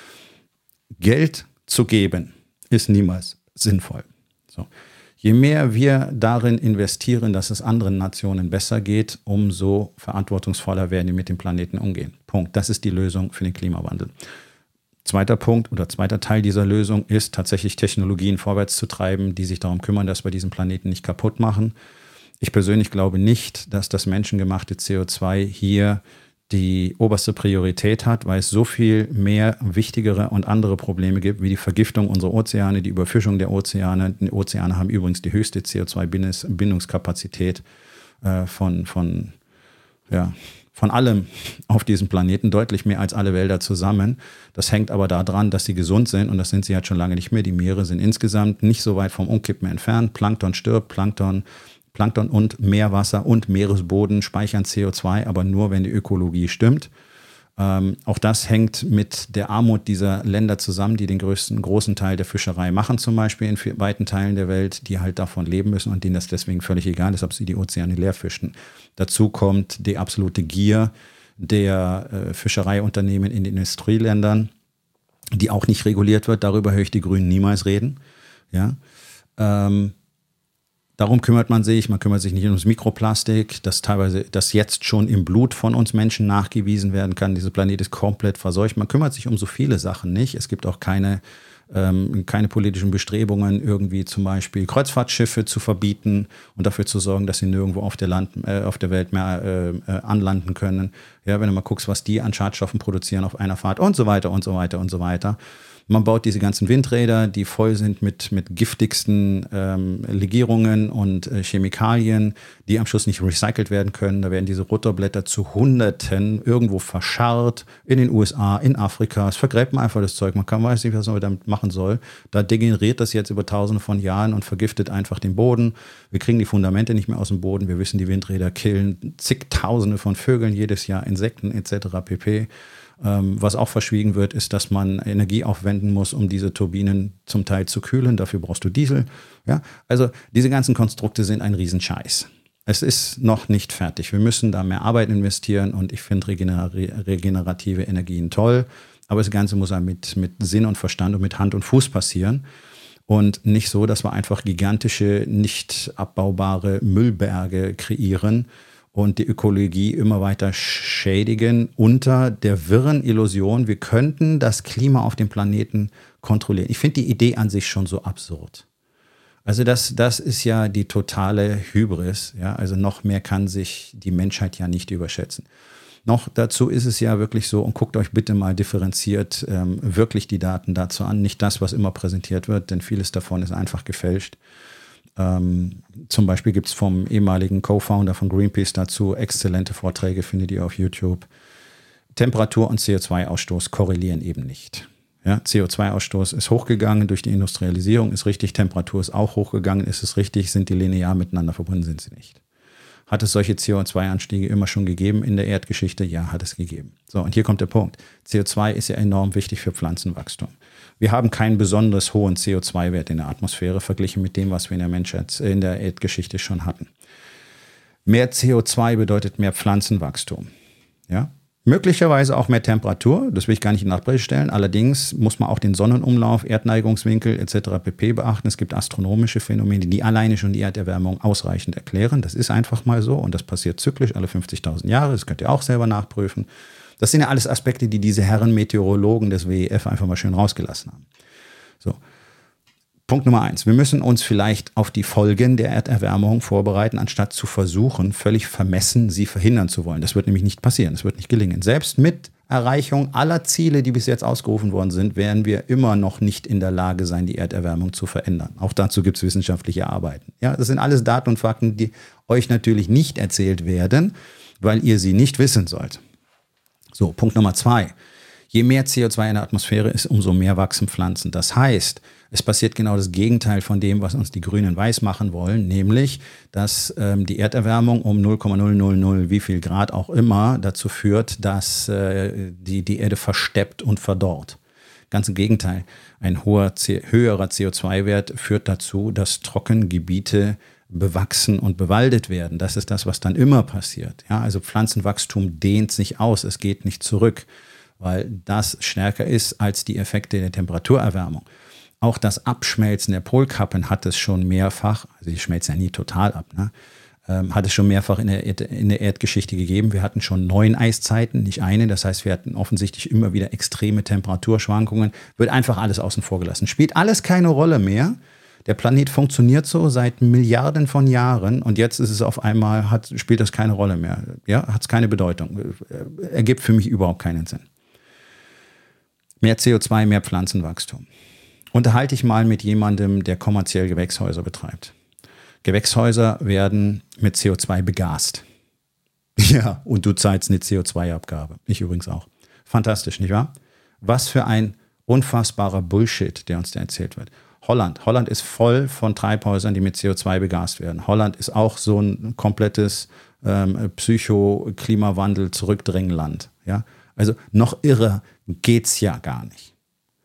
Geld zu geben ist niemals sinnvoll. So. Je mehr wir darin investieren, dass es anderen Nationen besser geht, umso verantwortungsvoller werden die mit dem Planeten umgehen. Punkt. Das ist die Lösung für den Klimawandel. Zweiter Punkt oder zweiter Teil dieser Lösung ist tatsächlich Technologien vorwärts zu treiben, die sich darum kümmern, dass wir diesen Planeten nicht kaputt machen. Ich persönlich glaube nicht, dass das menschengemachte C O zwei hier die oberste Priorität hat, weil es so viel mehr wichtigere und andere Probleme gibt, wie die Vergiftung unserer Ozeane, die Überfischung der Ozeane. Die Ozeane haben übrigens die höchste C O zwei Bindungskapazität äh, von, von, ja, von allem auf diesem Planeten, deutlich mehr als alle Wälder zusammen. Das hängt aber daran, dass sie gesund sind und das sind sie halt schon lange nicht mehr. Die Meere sind insgesamt nicht so weit vom Umkippen entfernt. Plankton stirbt, Plankton Plankton und Meerwasser und Meeresboden speichern C O zwei, aber nur, wenn die Ökologie stimmt. Ähm, auch das hängt mit der Armut dieser Länder zusammen, die den größten großen Teil der Fischerei machen, zum Beispiel in weiten Teilen der Welt, die halt davon leben müssen und denen das deswegen völlig egal ist, ob sie die Ozeane leer fischen. Dazu kommt die absolute Gier der äh, Fischereiunternehmen in den Industrieländern, die auch nicht reguliert wird. Darüber höre ich die Grünen niemals reden. Ja. Ähm, Darum kümmert man sich, man kümmert sich nicht ums Mikroplastik, das teilweise, das jetzt schon im Blut von uns Menschen nachgewiesen werden kann. Dieser Planet ist komplett verseucht. Man kümmert sich um so viele Sachen nicht. Es gibt auch keine, ähm, keine politischen Bestrebungen, irgendwie zum Beispiel Kreuzfahrtschiffe zu verbieten und dafür zu sorgen, dass sie nirgendwo auf der, Land, äh, auf der Welt mehr äh, äh, anlanden können. Ja, wenn du mal guckst, was die an Schadstoffen produzieren auf einer Fahrt und so weiter und so weiter und so weiter. Man baut diese ganzen Windräder, die voll sind mit, mit giftigsten ähm, Legierungen und äh, Chemikalien, die am Schluss nicht recycelt werden können. Da werden diese Rotorblätter zu Hunderten irgendwo verscharrt in den U S A, in Afrika. Es vergräbt man einfach das Zeug. Man kann weiß nicht, was man damit machen soll. Da degeneriert das jetzt über tausende von Jahren und vergiftet einfach den Boden. Wir kriegen die Fundamente nicht mehr aus dem Boden. Wir wissen, die Windräder killen zigtausende von Vögeln jedes Jahr, Insekten et cetera pp. Was auch verschwiegen wird, ist, dass man Energie aufwenden muss, um diese Turbinen zum Teil zu kühlen. Dafür brauchst du Diesel. Ja? Also diese ganzen Konstrukte sind ein Riesenscheiß. Es ist noch nicht fertig. Wir müssen da mehr Arbeit investieren und ich finde regener- regenerative Energien toll. Aber das Ganze muss mit, mit Sinn und Verstand und mit Hand und Fuß passieren. Und nicht so, dass wir einfach gigantische, nicht abbaubare Müllberge kreieren und die Ökologie immer weiter schädigen unter der wirren Illusion, wir könnten das Klima auf dem Planeten kontrollieren. Ich finde die Idee an sich schon so absurd. Also das, das ist ja die totale Hybris. Ja? Also noch mehr kann sich die Menschheit ja nicht überschätzen. Noch dazu ist es ja wirklich so, und guckt euch bitte mal differenziert ähm, wirklich die Daten dazu an. Nicht das, was immer präsentiert wird, denn vieles davon ist einfach gefälscht. Ähm, zum Beispiel gibt es vom ehemaligen Co-Founder von Greenpeace dazu exzellente Vorträge, findet ihr auf YouTube. Temperatur und C O zwei Ausstoß korrelieren eben nicht. Ja, C O zwei Ausstoß ist hochgegangen durch die Industrialisierung, ist richtig. Temperatur ist auch hochgegangen, ist es richtig. Sind die linear miteinander verbunden, sind sie nicht. Hat es solche C O zwei Anstiege immer schon gegeben in der Erdgeschichte? Ja, hat es gegeben. So, und hier kommt der Punkt. C O zwei ist ja enorm wichtig für Pflanzenwachstum. Wir haben keinen besonders hohen C O zwei Wert in der Atmosphäre verglichen mit dem, was wir in der Menschheit, in der Erdgeschichte schon hatten. Mehr C O zwei bedeutet mehr Pflanzenwachstum. Ja? Möglicherweise auch mehr Temperatur, das will ich gar nicht in Abrede stellen. Allerdings muss man auch den Sonnenumlauf, Erdneigungswinkel et cetera pp. Beachten. Es gibt astronomische Phänomene, die alleine schon die Erderwärmung ausreichend erklären. Das ist einfach mal so und das passiert zyklisch alle fünfzigtausend Jahre. Das könnt ihr auch selber nachprüfen. Das sind ja alles Aspekte, die diese Herren Meteorologen des W E F einfach mal schön rausgelassen haben. So. Punkt Nummer eins. Wir müssen uns vielleicht auf die Folgen der Erderwärmung vorbereiten, anstatt zu versuchen, völlig vermessen sie verhindern zu wollen. Das wird nämlich nicht passieren. Das wird nicht gelingen. Selbst mit Erreichung aller Ziele, die bis jetzt ausgerufen worden sind, werden wir immer noch nicht in der Lage sein, die Erderwärmung zu verändern. Auch dazu gibt es wissenschaftliche Arbeiten. Ja, das sind alles Daten und Fakten, die euch natürlich nicht erzählt werden, weil ihr sie nicht wissen sollt. So, Punkt Nummer zwei. Je mehr C O zwei in der Atmosphäre ist, umso mehr wachsen Pflanzen. Das heißt, es passiert genau das Gegenteil von dem, was uns die Grünen weismachen wollen, nämlich, dass ähm, die Erderwärmung um null Komma null null null wie viel Grad auch immer dazu führt, dass äh, die, die Erde versteppt und verdorrt. Ganz im Gegenteil. Ein hoher, höherer C O zwei Wert führt dazu, dass Trockengebiete bewachsen und bewaldet werden. Das ist das, was dann immer passiert. Ja, also Pflanzenwachstum dehnt sich aus, es geht nicht zurück, weil das stärker ist als die Effekte der Temperaturerwärmung. Auch das Abschmelzen der Polkappen hat es schon mehrfach, also die schmelzen ja nie total ab, ne? ähm, hat es schon mehrfach in der, Erd, in der Erdgeschichte gegeben. Wir hatten schon neun Eiszeiten, nicht eine. Das heißt, wir hatten offensichtlich immer wieder extreme Temperaturschwankungen. Wird einfach alles außen vor gelassen. Spielt alles keine Rolle mehr. Der Planet funktioniert so seit Milliarden von Jahren und jetzt ist es auf einmal, hat, spielt das keine Rolle mehr. Ja, hat es keine Bedeutung. Ergibt für mich überhaupt keinen Sinn. Mehr C O zwei, mehr Pflanzenwachstum. Unterhalte ich mal mit jemandem, der kommerziell Gewächshäuser betreibt. Gewächshäuser werden mit C O zwei begast. Ja, und du zahlst eine C O zwei Abgabe. Ich übrigens auch. Fantastisch, nicht wahr? Was für ein unfassbarer Bullshit, der uns da erzählt wird. Holland. Holland ist voll von Treibhäusern, die mit C O zwei begast werden. Holland ist auch so ein komplettes ähm, Psycho-Klimawandel-Zurückdrängenland. Ja? Also noch irrer geht's ja gar nicht.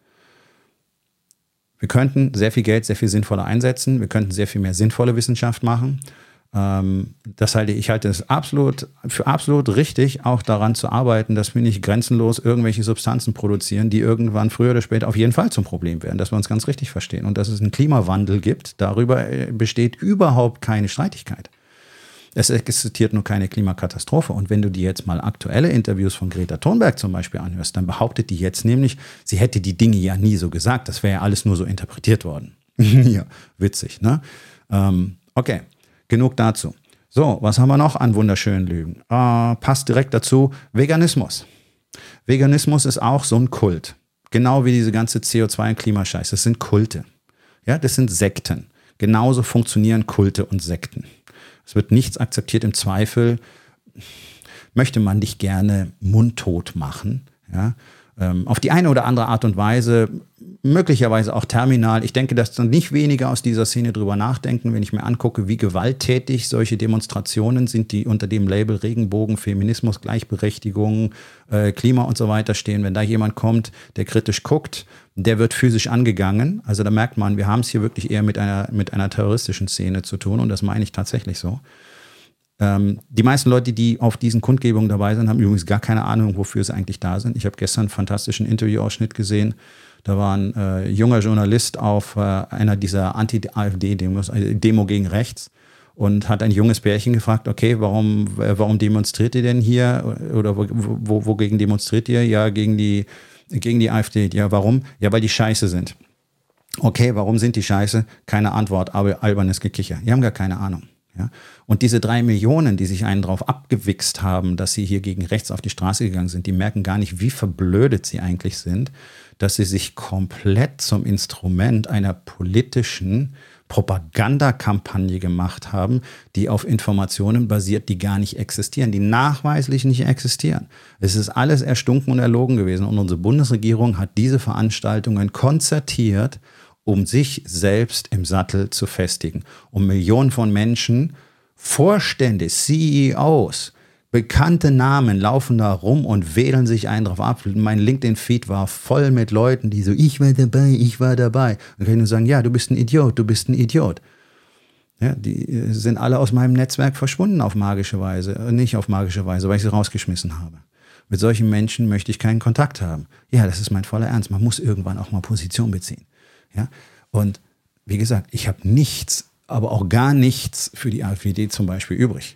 Wir könnten sehr viel Geld sehr viel sinnvoller einsetzen. Wir könnten sehr viel mehr sinnvolle Wissenschaft machen. Ähm, das halte ich halte es absolut für absolut richtig, auch daran zu arbeiten, dass wir nicht grenzenlos irgendwelche Substanzen produzieren, die irgendwann früher oder später auf jeden Fall zum Problem werden, dass wir uns ganz richtig verstehen. Und dass es einen Klimawandel gibt, darüber besteht überhaupt keine Streitigkeit. Es existiert nur keine Klimakatastrophe. Und wenn du dir jetzt mal aktuelle Interviews von Greta Thunberg zum Beispiel anhörst, dann behauptet die jetzt nämlich, sie hätte die Dinge ja nie so gesagt. Das wäre ja alles nur so interpretiert worden. Ja, witzig, ne? Ähm, okay, genug dazu. So, was haben wir noch an wunderschönen Lügen? Äh, passt direkt dazu, Veganismus. Veganismus ist auch so ein Kult. Genau wie diese ganze C O zwei- und Klimascheiß. Das sind Kulte. Ja, das sind Sekten. Genauso funktionieren Kulte und Sekten. Es wird nichts akzeptiert. Im Zweifel möchte man dich gerne mundtot machen. Ja? Ähm, auf die eine oder andere Art und Weise, möglicherweise auch terminal. Ich denke, dass dann nicht wenige aus dieser Szene drüber nachdenken, wenn ich mir angucke, wie gewalttätig solche Demonstrationen sind, die unter dem Label Regenbogen, Feminismus, Gleichberechtigung, äh, Klima und so weiter stehen. Wenn da jemand kommt, der kritisch guckt, der wird physisch angegangen. Also da merkt man, wir haben es hier wirklich eher mit einer, mit einer terroristischen Szene zu tun und das meine ich tatsächlich so. Ähm, die meisten Leute, die auf diesen Kundgebungen dabei sind, haben übrigens gar keine Ahnung, wofür sie eigentlich da sind. Ich habe gestern einen fantastischen Interviewausschnitt gesehen. Da war ein äh, junger Journalist auf äh, einer dieser Anti-A F D-Demos, äh, Demo gegen rechts, und hat ein junges Pärchen gefragt, okay, warum, äh, warum demonstriert ihr denn hier? Oder wo, wo, wogegen demonstriert ihr? Ja, gegen die, gegen die A F D. Ja, warum? Ja, weil die scheiße sind. Okay, warum sind die scheiße? Keine Antwort, aber albernes Gekicher. Die haben gar keine Ahnung. Ja? Und diese drei Millionen, die sich einen drauf abgewichst haben, dass sie hier gegen rechts auf die Straße gegangen sind, die merken gar nicht, wie verblödet sie eigentlich sind, dass sie sich komplett zum Instrument einer politischen Propagandakampagne gemacht haben, die auf Informationen basiert, die gar nicht existieren, die nachweislich nicht existieren. Es ist alles erstunken und erlogen gewesen. Und unsere Bundesregierung hat diese Veranstaltungen konzertiert, um sich selbst im Sattel zu festigen, um Millionen von Menschen, Vorstände, C E Os, bekannte Namen laufen da rum und wählen sich einen drauf ab. Mein LinkedIn-Feed war voll mit Leuten, die so, ich war dabei, ich war dabei. Dann kann ich nur sagen, ja, du bist ein Idiot, du bist ein Idiot. Ja, die sind alle aus meinem Netzwerk verschwunden auf magische Weise. Nicht auf magische Weise, weil ich sie rausgeschmissen habe. Mit solchen Menschen möchte ich keinen Kontakt haben. Ja, das ist mein voller Ernst. Man muss irgendwann auch mal Position beziehen. Ja? Und wie gesagt, ich habe nichts, aber auch gar nichts für die A f D zum Beispiel übrig.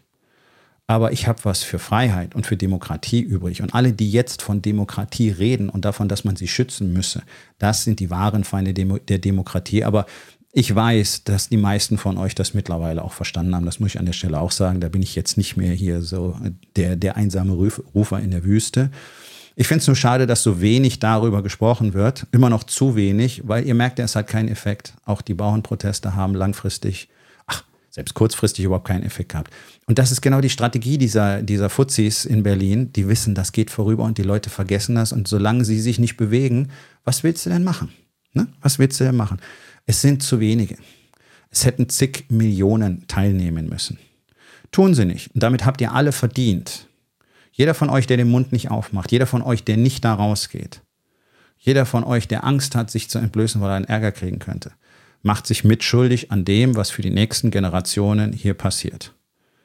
Aber ich habe was für Freiheit und für Demokratie übrig. Und alle, die jetzt von Demokratie reden und davon, dass man sie schützen müsse, das sind die wahren Feinde der Demokratie. Aber ich weiß, dass die meisten von euch das mittlerweile auch verstanden haben. Das muss ich an der Stelle auch sagen. Da bin ich jetzt nicht mehr hier so der, der einsame Rufer in der Wüste. Ich finde es nur schade, dass so wenig darüber gesprochen wird. Immer noch zu wenig, weil ihr merkt, es hat keinen Effekt. Auch die Bauernproteste haben langfristig, ach, selbst kurzfristig überhaupt keinen Effekt gehabt. Und das ist genau die Strategie dieser, dieser Fuzis in Berlin. Die wissen, das geht vorüber und die Leute vergessen das. Und solange sie sich nicht bewegen, was willst du denn machen? Ne? Was willst du denn machen? Es sind zu wenige. Es hätten zig Millionen teilnehmen müssen. Tun sie nicht. Und damit habt ihr alle verdient. Jeder von euch, der den Mund nicht aufmacht, jeder von euch, der nicht da rausgeht, jeder von euch, der Angst hat, sich zu entblößen, weil er einen Ärger kriegen könnte, macht sich mitschuldig an dem, was für die nächsten Generationen hier passiert.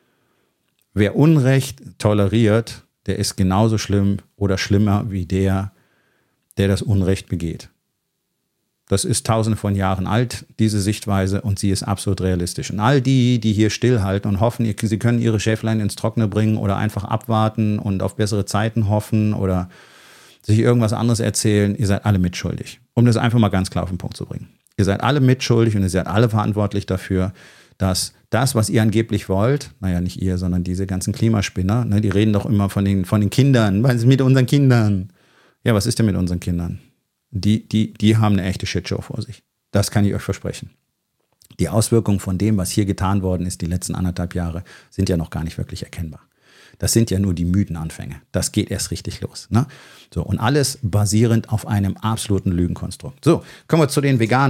Wer Unrecht toleriert, der ist genauso schlimm oder schlimmer wie der, der das Unrecht begeht. Das ist tausende von Jahren alt, diese Sichtweise, und sie ist absolut realistisch. Und all die, die hier stillhalten und hoffen, sie können ihre Schäflein ins Trockene bringen oder einfach abwarten und auf bessere Zeiten hoffen oder sich irgendwas anderes erzählen, ihr seid alle mitschuldig. Um das einfach mal ganz klar auf den Punkt zu bringen. Ihr seid alle mitschuldig und ihr seid alle verantwortlich dafür, dass das, was ihr angeblich wollt, naja, nicht ihr, sondern diese ganzen Klimaspinner, ne, die reden doch immer von den, von den Kindern. Was ist mit unseren Kindern? Ja, was ist denn mit unseren Kindern? Die, die, die haben eine echte Shitshow vor sich. Das kann ich euch versprechen. Die Auswirkungen von dem, was hier getan worden ist, die letzten anderthalb Jahre, sind ja noch gar nicht wirklich erkennbar. Das sind ja nur die müden Anfänge. Das geht erst richtig los. Ne? So, und alles basierend auf einem absoluten Lügenkonstrukt. So, kommen wir zu den Veganern.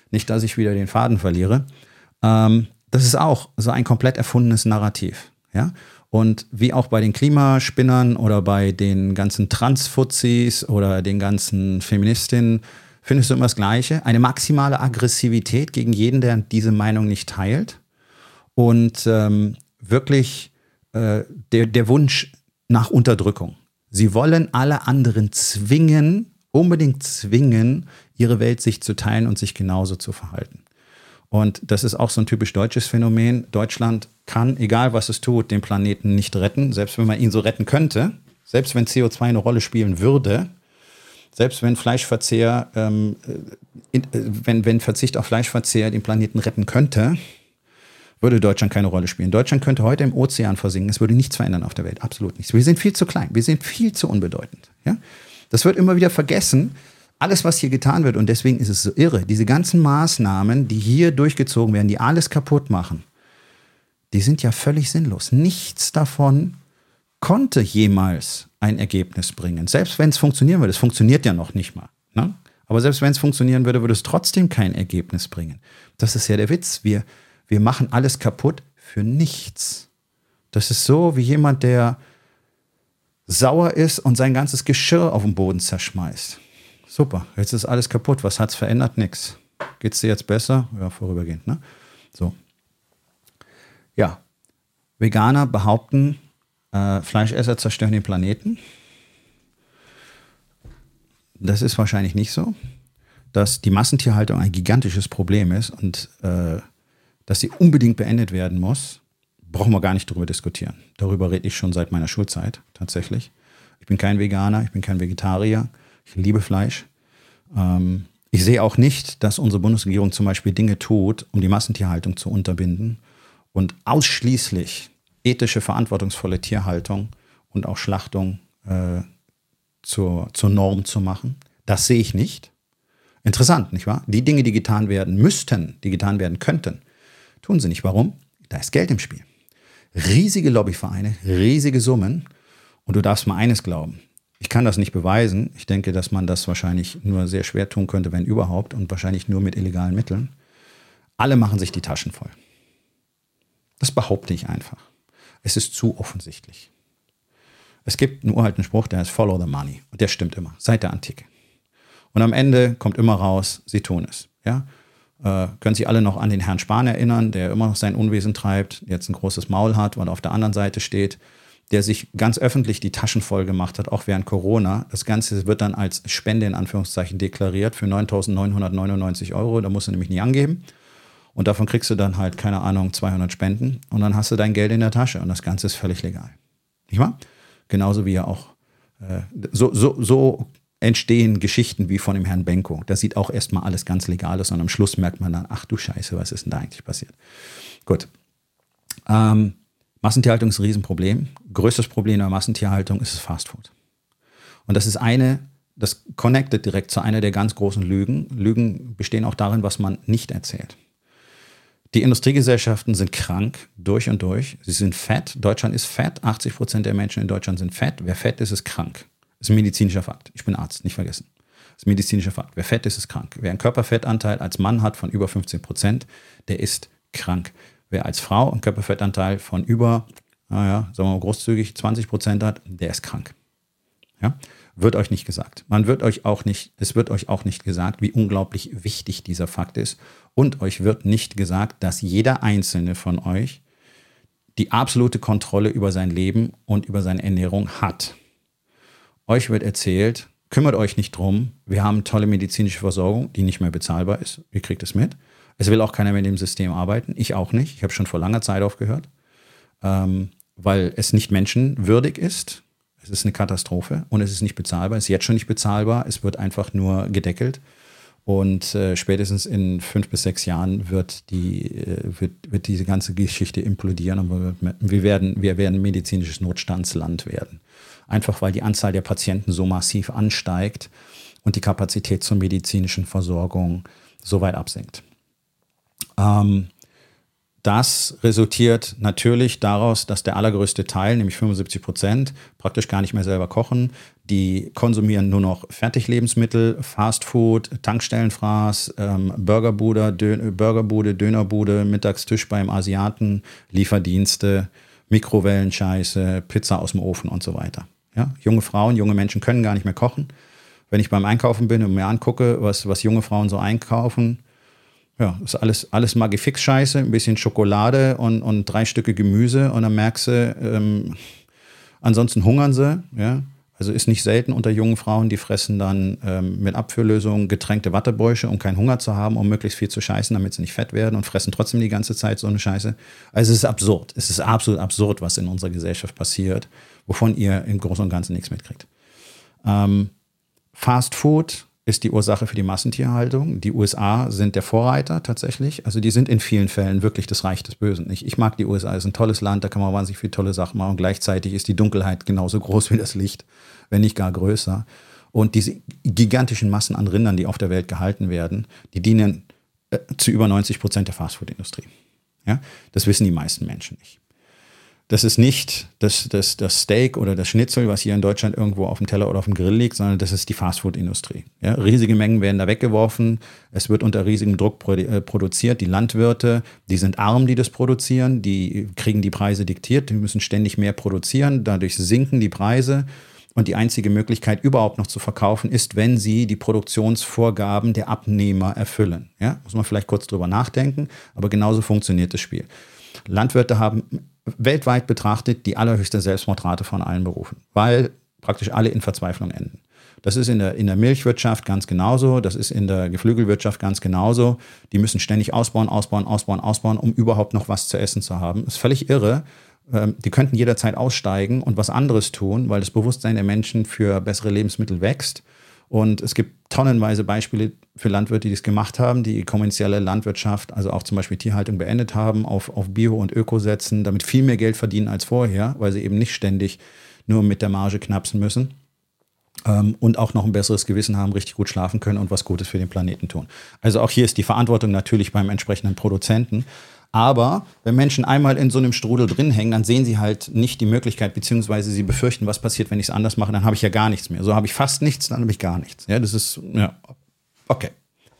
Nicht, dass ich wieder den Faden verliere. Ähm, das ist auch so ein komplett erfundenes Narrativ. Ja? Und wie auch bei den Klimaspinnern oder bei den ganzen Transfuzis oder den ganzen Feministinnen, findest du immer das Gleiche. Eine maximale Aggressivität gegen jeden, der diese Meinung nicht teilt. Und ähm, wirklich äh, der, der Wunsch nach Unterdrückung. Sie wollen alle anderen zwingen, unbedingt zwingen, ihre Weltsicht zu teilen und sich genauso zu verhalten. Und das ist auch so ein typisch deutsches Phänomen. Deutschland kann, egal was es tut, den Planeten nicht retten, selbst wenn man ihn so retten könnte, selbst wenn C O zwei eine Rolle spielen würde, selbst wenn Fleischverzehr, ähm, in, äh, wenn, wenn Verzicht auf Fleischverzehr den Planeten retten könnte, würde Deutschland keine Rolle spielen. Deutschland könnte heute im Ozean versinken. Es würde nichts verändern auf der Welt. Absolut nichts. Wir sind viel zu klein. Wir sind viel zu unbedeutend. Ja? Das wird immer wieder vergessen. Alles, was hier getan wird, und deswegen ist es so irre, diese ganzen Maßnahmen, die hier durchgezogen werden, die alles kaputt machen, die sind ja völlig sinnlos. Nichts davon konnte jemals ein Ergebnis bringen. Selbst wenn es funktionieren würde, es funktioniert ja noch nicht mal. Ne? Aber selbst wenn es funktionieren würde, würde es trotzdem kein Ergebnis bringen. Das ist ja der Witz. Wir, wir machen alles kaputt für nichts. Das ist so wie jemand, der sauer ist und sein ganzes Geschirr auf den Boden zerschmeißt. Super, jetzt ist alles kaputt. Was hat's verändert? Nix. Geht's dir jetzt besser? Ja, vorübergehend, ne? So. Ja. Veganer behaupten, äh, Fleischesser zerstören den Planeten. Das ist wahrscheinlich nicht so. Dass die Massentierhaltung ein gigantisches Problem ist und äh, dass sie unbedingt beendet werden muss, brauchen wir gar nicht darüber diskutieren. Darüber rede ich schon seit meiner Schulzeit, tatsächlich. Ich bin kein Veganer, ich bin kein Vegetarier. Ich liebe Fleisch. Ähm, ich sehe auch nicht, dass unsere Bundesregierung zum Beispiel Dinge tut, um die Massentierhaltung zu unterbinden und ausschließlich ethische, verantwortungsvolle Tierhaltung und auch Schlachtung äh, zur, zur Norm zu machen. Das sehe ich nicht. Interessant, nicht wahr? Die Dinge, die getan werden müssten, die getan werden könnten, tun sie nicht. Warum? Da ist Geld im Spiel. Riesige Lobbyvereine, riesige Summen. Und du darfst mal eines glauben. Ich kann das nicht beweisen. Ich denke, dass man das wahrscheinlich nur sehr schwer tun könnte, wenn überhaupt, und wahrscheinlich nur mit illegalen Mitteln. Alle machen sich die Taschen voll. Das behaupte ich einfach. Es ist zu offensichtlich. Es gibt einen uralten Spruch, der heißt Follow the Money. Und der stimmt immer, seit der Antike. Und am Ende kommt immer raus, sie tun es. Ja? Äh, können sich alle noch an den Herrn Spahn erinnern, der immer noch sein Unwesen treibt, jetzt ein großes Maul hat und auf der anderen Seite steht, der sich ganz öffentlich die Taschen voll gemacht hat, auch während Corona. Das Ganze wird dann als Spende in Anführungszeichen deklariert für neuntausendneunhundertneunundneunzig Euro. Da musst du nämlich nicht angeben. Und davon kriegst du dann halt, keine Ahnung, zweihundert Spenden. Und dann hast du dein Geld in der Tasche. Und das Ganze ist völlig legal. Nicht wahr? Genauso wie ja auch, äh, so, so, so entstehen Geschichten wie von dem Herrn Benko. Da sieht auch erstmal alles ganz legal aus. Und am Schluss merkt man dann, ach du Scheiße, was ist denn da eigentlich passiert? Gut. Ähm, Massentierhaltung ist ein Riesenproblem. Größtes Problem der Massentierhaltung ist das Fastfood. Und das ist eine, das connectet direkt zu einer der ganz großen Lügen. Lügen bestehen auch darin, was man nicht erzählt. Die Industriegesellschaften sind krank, durch und durch. Sie sind fett. Deutschland ist fett. achtzig Prozent der Menschen in Deutschland sind fett. Wer fett ist, ist krank. Das ist ein medizinischer Fakt. Ich bin Arzt, nicht vergessen. Das ist ein medizinischer Fakt. Wer fett ist, ist krank. Wer einen Körperfettanteil als Mann hat von über fünfzehn Prozent, der ist krank. Wer als Frau einen Körperfettanteil von über, naja, sagen wir mal großzügig, zwanzig Prozent hat, der ist krank. Ja? Wird euch nicht gesagt. Man wird euch auch nicht, es wird euch auch nicht gesagt, wie unglaublich wichtig dieser Fakt ist. Und euch wird nicht gesagt, dass jeder einzelne von euch die absolute Kontrolle über sein Leben und über seine Ernährung hat. Euch wird erzählt, kümmert euch nicht drum, wir haben tolle medizinische Versorgung, die nicht mehr bezahlbar ist. Ihr kriegt es mit. Es will auch keiner mehr in dem System arbeiten. Ich auch nicht. Ich habe schon vor langer Zeit aufgehört, ähm, weil es nicht menschenwürdig ist. Es ist eine Katastrophe und es ist nicht bezahlbar. Es ist jetzt schon nicht bezahlbar. Es wird einfach nur gedeckelt. Und äh, spätestens in fünf bis sechs Jahren wird, die, äh, wird, wird diese ganze Geschichte implodieren und wir werden, wir werden ein medizinisches Notstandsland werden. Einfach weil die Anzahl der Patienten so massiv ansteigt und die Kapazität zur medizinischen Versorgung so weit absinkt. Ähm, Das resultiert natürlich daraus, dass der allergrößte Teil, nämlich fünfundsiebzig Prozent, praktisch gar nicht mehr selber kochen. Die konsumieren nur noch Fertiglebensmittel, Fastfood, Tankstellenfraß, ähm, Burgerbude, Dö- Burgerbude, Dönerbude, Mittagstisch beim Asiaten, Lieferdienste, Mikrowellenscheiße, Pizza aus dem Ofen und so weiter. Ja? Junge Frauen, junge Menschen können gar nicht mehr kochen. Wenn ich beim Einkaufen bin und mir angucke, was, was junge Frauen so einkaufen, ja, ist alles, alles Magifix-Scheiße, ein bisschen Schokolade und, und drei Stücke Gemüse und dann merkst du, ähm, ansonsten hungern sie, ja. Also ist nicht selten unter jungen Frauen, die fressen dann ähm, mit Abführlösungen getränkte Wattebäusche, um keinen Hunger zu haben, um möglichst viel zu scheißen, damit sie nicht fett werden und fressen trotzdem die ganze Zeit so eine Scheiße. Also es ist absurd. Es ist absolut absurd, was in unserer Gesellschaft passiert, wovon ihr im Großen und Ganzen nichts mitkriegt. Ähm, Fast Food ist die Ursache für die Massentierhaltung. Die U S A sind der Vorreiter tatsächlich. Also die sind in vielen Fällen wirklich das Reich des Bösen. Ich, ich mag die U S A, es ist ein tolles Land, da kann man wahnsinnig viele tolle Sachen machen. Und gleichzeitig ist die Dunkelheit genauso groß wie das Licht, wenn nicht gar größer. Und diese gigantischen Massen an Rindern, die auf der Welt gehalten werden, die dienen äh, zu über neunzig Prozent der Fastfood-Industrie. Ja? Das wissen die meisten Menschen nicht. Das ist nicht das, das, das Steak oder das Schnitzel, was hier in Deutschland irgendwo auf dem Teller oder auf dem Grill liegt, sondern das ist die Fastfood-Industrie. Ja, riesige Mengen werden da weggeworfen. Es wird unter riesigem Druck produziert. Die Landwirte, die sind arm, die das produzieren. Die kriegen die Preise diktiert. Die müssen ständig mehr produzieren. Dadurch sinken die Preise. Und die einzige Möglichkeit, überhaupt noch zu verkaufen, ist, wenn sie die Produktionsvorgaben der Abnehmer erfüllen. Ja, muss man vielleicht kurz drüber nachdenken. Aber genauso funktioniert das Spiel. Landwirte haben weltweit betrachtet die allerhöchste Selbstmordrate von allen Berufen, weil praktisch alle in Verzweiflung enden. Das ist in der, in der Milchwirtschaft ganz genauso, das ist in der Geflügelwirtschaft ganz genauso. Die müssen ständig ausbauen, ausbauen, ausbauen, ausbauen, um überhaupt noch was zu essen zu haben. Das ist völlig irre. Die könnten jederzeit aussteigen und was anderes tun, weil das Bewusstsein der Menschen für bessere Lebensmittel wächst. Und es gibt tonnenweise Beispiele für Landwirte, die das gemacht haben, die kommerzielle Landwirtschaft, also auch zum Beispiel Tierhaltung beendet haben, auf, auf Bio und Öko setzen, damit viel mehr Geld verdienen als vorher, weil sie eben nicht ständig nur mit der Marge knapsen müssen ähm, und auch noch ein besseres Gewissen haben, richtig gut schlafen können und was Gutes für den Planeten tun. Also auch hier ist die Verantwortung natürlich beim entsprechenden Produzenten. Aber wenn Menschen einmal in so einem Strudel drin hängen, dann sehen sie halt nicht die Möglichkeit, beziehungsweise sie befürchten, was passiert, wenn ich es anders mache, dann habe ich ja gar nichts mehr. So habe ich fast nichts, dann habe ich gar nichts. Ja, das ist, ja, okay.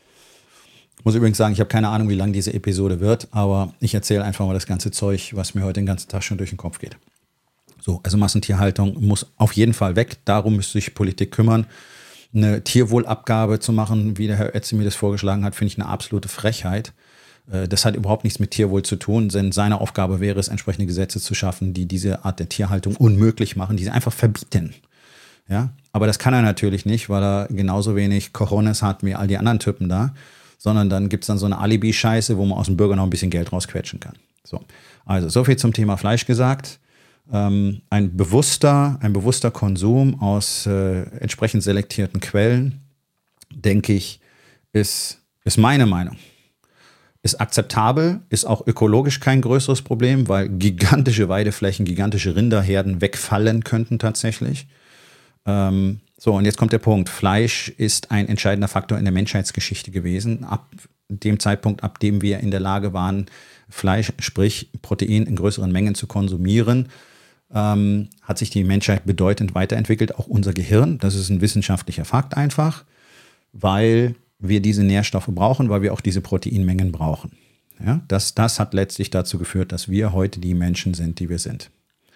Ich muss übrigens sagen, ich habe keine Ahnung, wie lang diese Episode wird, aber ich erzähle einfach mal das ganze Zeug, was mir heute den ganzen Tag schon durch den Kopf geht. So, also Massentierhaltung muss auf jeden Fall weg. Darum müsste sich Politik kümmern. Eine Tierwohlabgabe zu machen, wie der Herr Ötzi mir das vorgeschlagen hat, finde ich eine absolute Frechheit. Das hat überhaupt nichts mit Tierwohl zu tun, denn seine Aufgabe wäre es, entsprechende Gesetze zu schaffen, die diese Art der Tierhaltung unmöglich machen, die sie einfach verbieten. Ja? Aber das kann er natürlich nicht, weil er genauso wenig Cojones hat wie all die anderen Typen da, sondern dann gibt es dann so eine Alibi-Scheiße, wo man aus dem Bürger noch ein bisschen Geld rausquetschen kann. So, also so viel zum Thema Fleisch gesagt. Ähm, ein bewusster, ein bewusster Konsum aus äh, entsprechend selektierten Quellen, denke ich, ist, ist meine Meinung. Ist akzeptabel, ist auch ökologisch kein größeres Problem, weil gigantische Weideflächen, gigantische Rinderherden wegfallen könnten tatsächlich. Ähm, so, und jetzt kommt der Punkt. Fleisch ist ein entscheidender Faktor in der Menschheitsgeschichte gewesen. Ab dem Zeitpunkt, ab dem wir in der Lage waren, Fleisch, sprich Protein in größeren Mengen zu konsumieren, ähm, hat sich die Menschheit bedeutend weiterentwickelt, auch unser Gehirn. Das ist ein wissenschaftlicher Fakt einfach, weil wir diese Nährstoffe brauchen, weil wir auch diese Proteinmengen brauchen. Ja, das, das hat letztlich dazu geführt, dass wir heute die Menschen sind, die wir sind.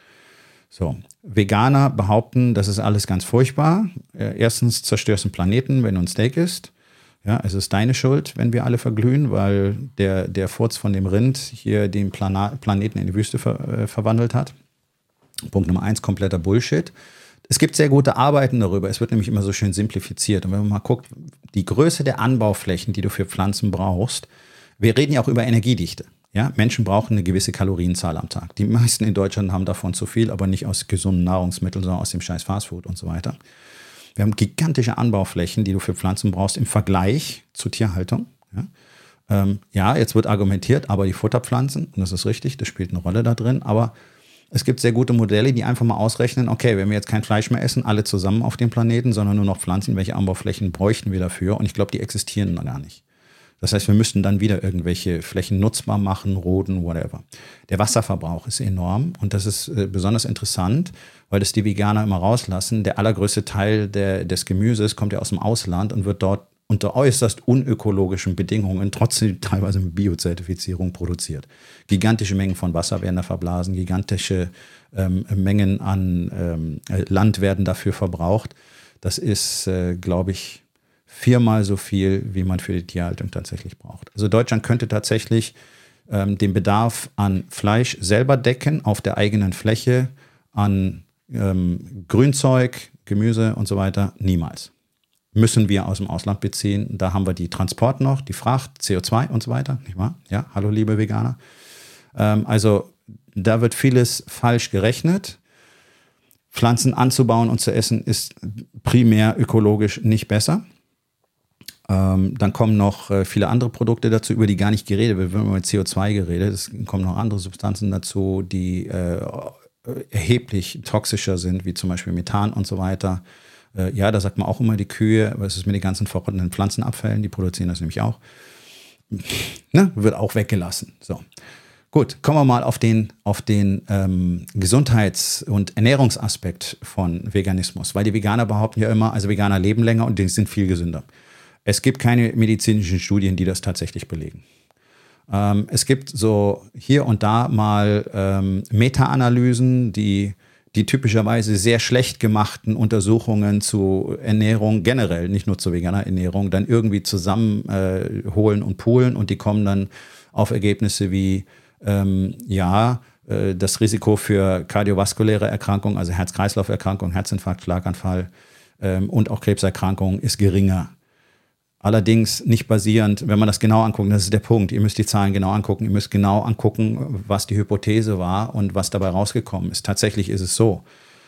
So, Veganer behaupten, das ist alles ganz furchtbar. Erstens zerstörst du den Planeten, wenn du ein Steak isst. Ja, es ist deine Schuld, wenn wir alle verglühen, weil der, der Furz von dem Rind hier den Plana- Planeten in die Wüste ver, äh, verwandelt hat. Punkt Nummer eins, kompletter Bullshit. Es gibt sehr gute Arbeiten darüber. Es wird nämlich immer so schön simplifiziert. Und wenn man mal guckt, die Größe der Anbauflächen, die du für Pflanzen brauchst, wir reden ja auch über Energiedichte. Ja? Menschen brauchen eine gewisse Kalorienzahl am Tag. Die meisten in Deutschland haben davon zu viel, aber nicht aus gesunden Nahrungsmitteln, sondern aus dem scheiß Fastfood und so weiter. Wir haben gigantische Anbauflächen, die du für Pflanzen brauchst im Vergleich zur Tierhaltung. Ja, ähm, ja jetzt wird argumentiert, aber die Futterpflanzen, und das ist richtig, das spielt eine Rolle da drin, aber es gibt sehr gute Modelle, die einfach mal ausrechnen, okay, wenn wir jetzt kein Fleisch mehr essen, alle zusammen auf dem Planeten, sondern nur noch Pflanzen, welche Anbauflächen bräuchten wir dafür? Und ich glaube, die existieren noch gar nicht. Das heißt, wir müssten dann wieder irgendwelche Flächen nutzbar machen, roden, whatever. Der Wasserverbrauch ist enorm und das ist äh, besonders interessant, weil das die Veganer immer rauslassen. Der allergrößte Teil der, des Gemüses kommt ja aus dem Ausland und wird dort unter äußerst unökologischen Bedingungen, trotzdem teilweise mit Biozertifizierung produziert. Gigantische Mengen von Wasser werden da verblasen, gigantische ähm, Mengen an ähm, Land werden dafür verbraucht. Das ist, äh, glaube ich, viermal so viel, wie man für die Tierhaltung tatsächlich braucht. Also Deutschland könnte tatsächlich ähm, den Bedarf an Fleisch selber decken, auf der eigenen Fläche, an ähm, Grünzeug, Gemüse und so weiter, niemals. Müssen wir aus dem Ausland beziehen. Da haben wir die Transport noch, die Fracht, C O zwei und so weiter, nicht wahr? Ja, hallo liebe Veganer. Ähm, also da wird vieles falsch gerechnet. Pflanzen anzubauen und zu essen ist primär ökologisch nicht besser. Ähm, dann kommen noch äh, viele andere Produkte dazu, über die gar nicht geredet wird. Wir haben über C O zwei geredet. Es kommen noch andere Substanzen dazu, die äh, erheblich toxischer sind, wie zum Beispiel Methan und so weiter. Ja, da sagt man auch immer die Kühe, was ist mit den ganzen verrottenden Pflanzenabfällen, die produzieren das nämlich auch. Ne? Wird auch weggelassen. So. Gut, kommen wir mal auf den, auf den ähm, Gesundheits- und Ernährungsaspekt von Veganismus, weil die Veganer behaupten ja immer, also Veganer leben länger und die sind viel gesünder. Es gibt keine medizinischen Studien, die das tatsächlich belegen. Ähm, es gibt so hier und da mal ähm, Meta-Analysen, die die typischerweise sehr schlecht gemachten Untersuchungen zu Ernährung generell, nicht nur zu veganer Ernährung, dann irgendwie zusammenholen äh, und poolen und die kommen dann auf Ergebnisse wie, ähm, ja, äh, das Risiko für kardiovaskuläre Erkrankungen, also Herz-Kreislauf-Erkrankungen, Herzinfarkt, Schlaganfall ähm, und auch Krebserkrankungen ist geringer. Allerdings nicht basierend, wenn man das genau anguckt, das ist der Punkt, ihr müsst die Zahlen genau angucken, ihr müsst genau angucken, was die Hypothese war und was dabei rausgekommen ist. Tatsächlich ist es so,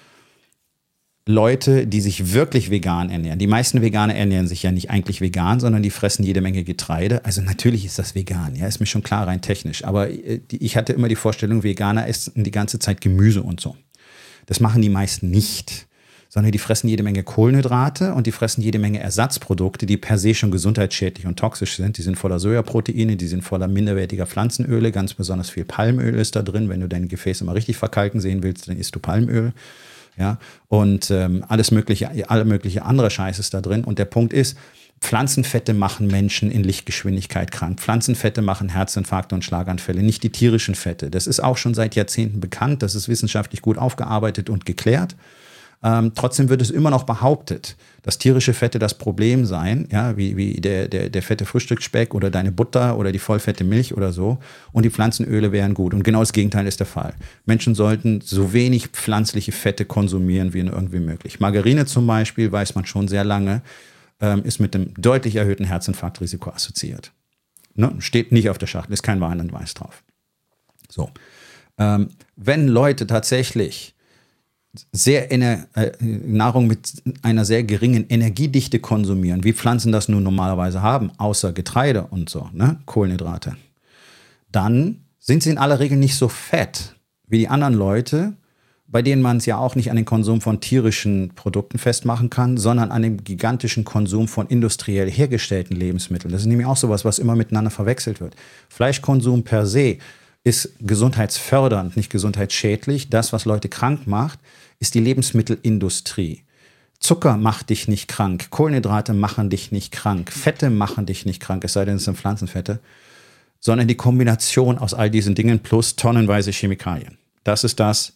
Leute, die sich wirklich vegan ernähren, die meisten Veganer ernähren sich ja nicht eigentlich vegan, sondern die fressen jede Menge Getreide. Also natürlich ist das vegan, ja, ist mir schon klar, rein technisch. Aber ich hatte immer die Vorstellung, Veganer essen die ganze Zeit Gemüse und so. Das machen die meisten nicht. Sondern die fressen jede Menge Kohlenhydrate und die fressen jede Menge Ersatzprodukte, die per se schon gesundheitsschädlich und toxisch sind. Die sind voller Sojaproteine, die sind voller minderwertiger Pflanzenöle, ganz besonders viel Palmöl ist da drin. Wenn du deine Gefäße mal richtig verkalken sehen willst, dann isst du Palmöl. Ja? Und ähm, alles mögliche, alle mögliche andere Scheiß ist da drin. Und der Punkt ist, Pflanzenfette machen Menschen in Lichtgeschwindigkeit krank. Pflanzenfette machen Herzinfarkte und Schlaganfälle, nicht die tierischen Fette. Das ist auch schon seit Jahrzehnten bekannt, das ist wissenschaftlich gut aufgearbeitet und geklärt. Ähm, trotzdem wird es immer noch behauptet, dass tierische Fette das Problem seien, ja, wie, wie der, der, der fette Frühstücksspeck oder deine Butter oder die vollfette Milch oder so. Und die Pflanzenöle wären gut. Und genau das Gegenteil ist der Fall. Menschen sollten so wenig pflanzliche Fette konsumieren wie nur irgendwie möglich. Margarine zum Beispiel, weiß man schon sehr lange, ähm, ist mit einem deutlich erhöhten Herzinfarktrisiko assoziiert. Ne? Steht nicht auf der Schachtel, ist kein Warnhinweis drauf. So. Ähm, wenn Leute tatsächlich sehr ener- äh, Nahrung mit einer sehr geringen Energiedichte konsumieren, wie Pflanzen das nun normalerweise haben, außer Getreide und so, ne, Kohlenhydrate, dann sind sie in aller Regel nicht so fett wie die anderen Leute, bei denen man es ja auch nicht an den Konsum von tierischen Produkten festmachen kann, sondern an dem gigantischen Konsum von industriell hergestellten Lebensmitteln. Das ist nämlich auch sowas, was immer miteinander verwechselt wird. Fleischkonsum per se ist gesundheitsfördernd, nicht gesundheitsschädlich. Das, was Leute krank macht, ist die Lebensmittelindustrie. Zucker macht dich nicht krank, Kohlenhydrate machen dich nicht krank, Fette machen dich nicht krank, es sei denn, es sind Pflanzenfette, sondern die Kombination aus all diesen Dingen plus tonnenweise Chemikalien. Das ist das,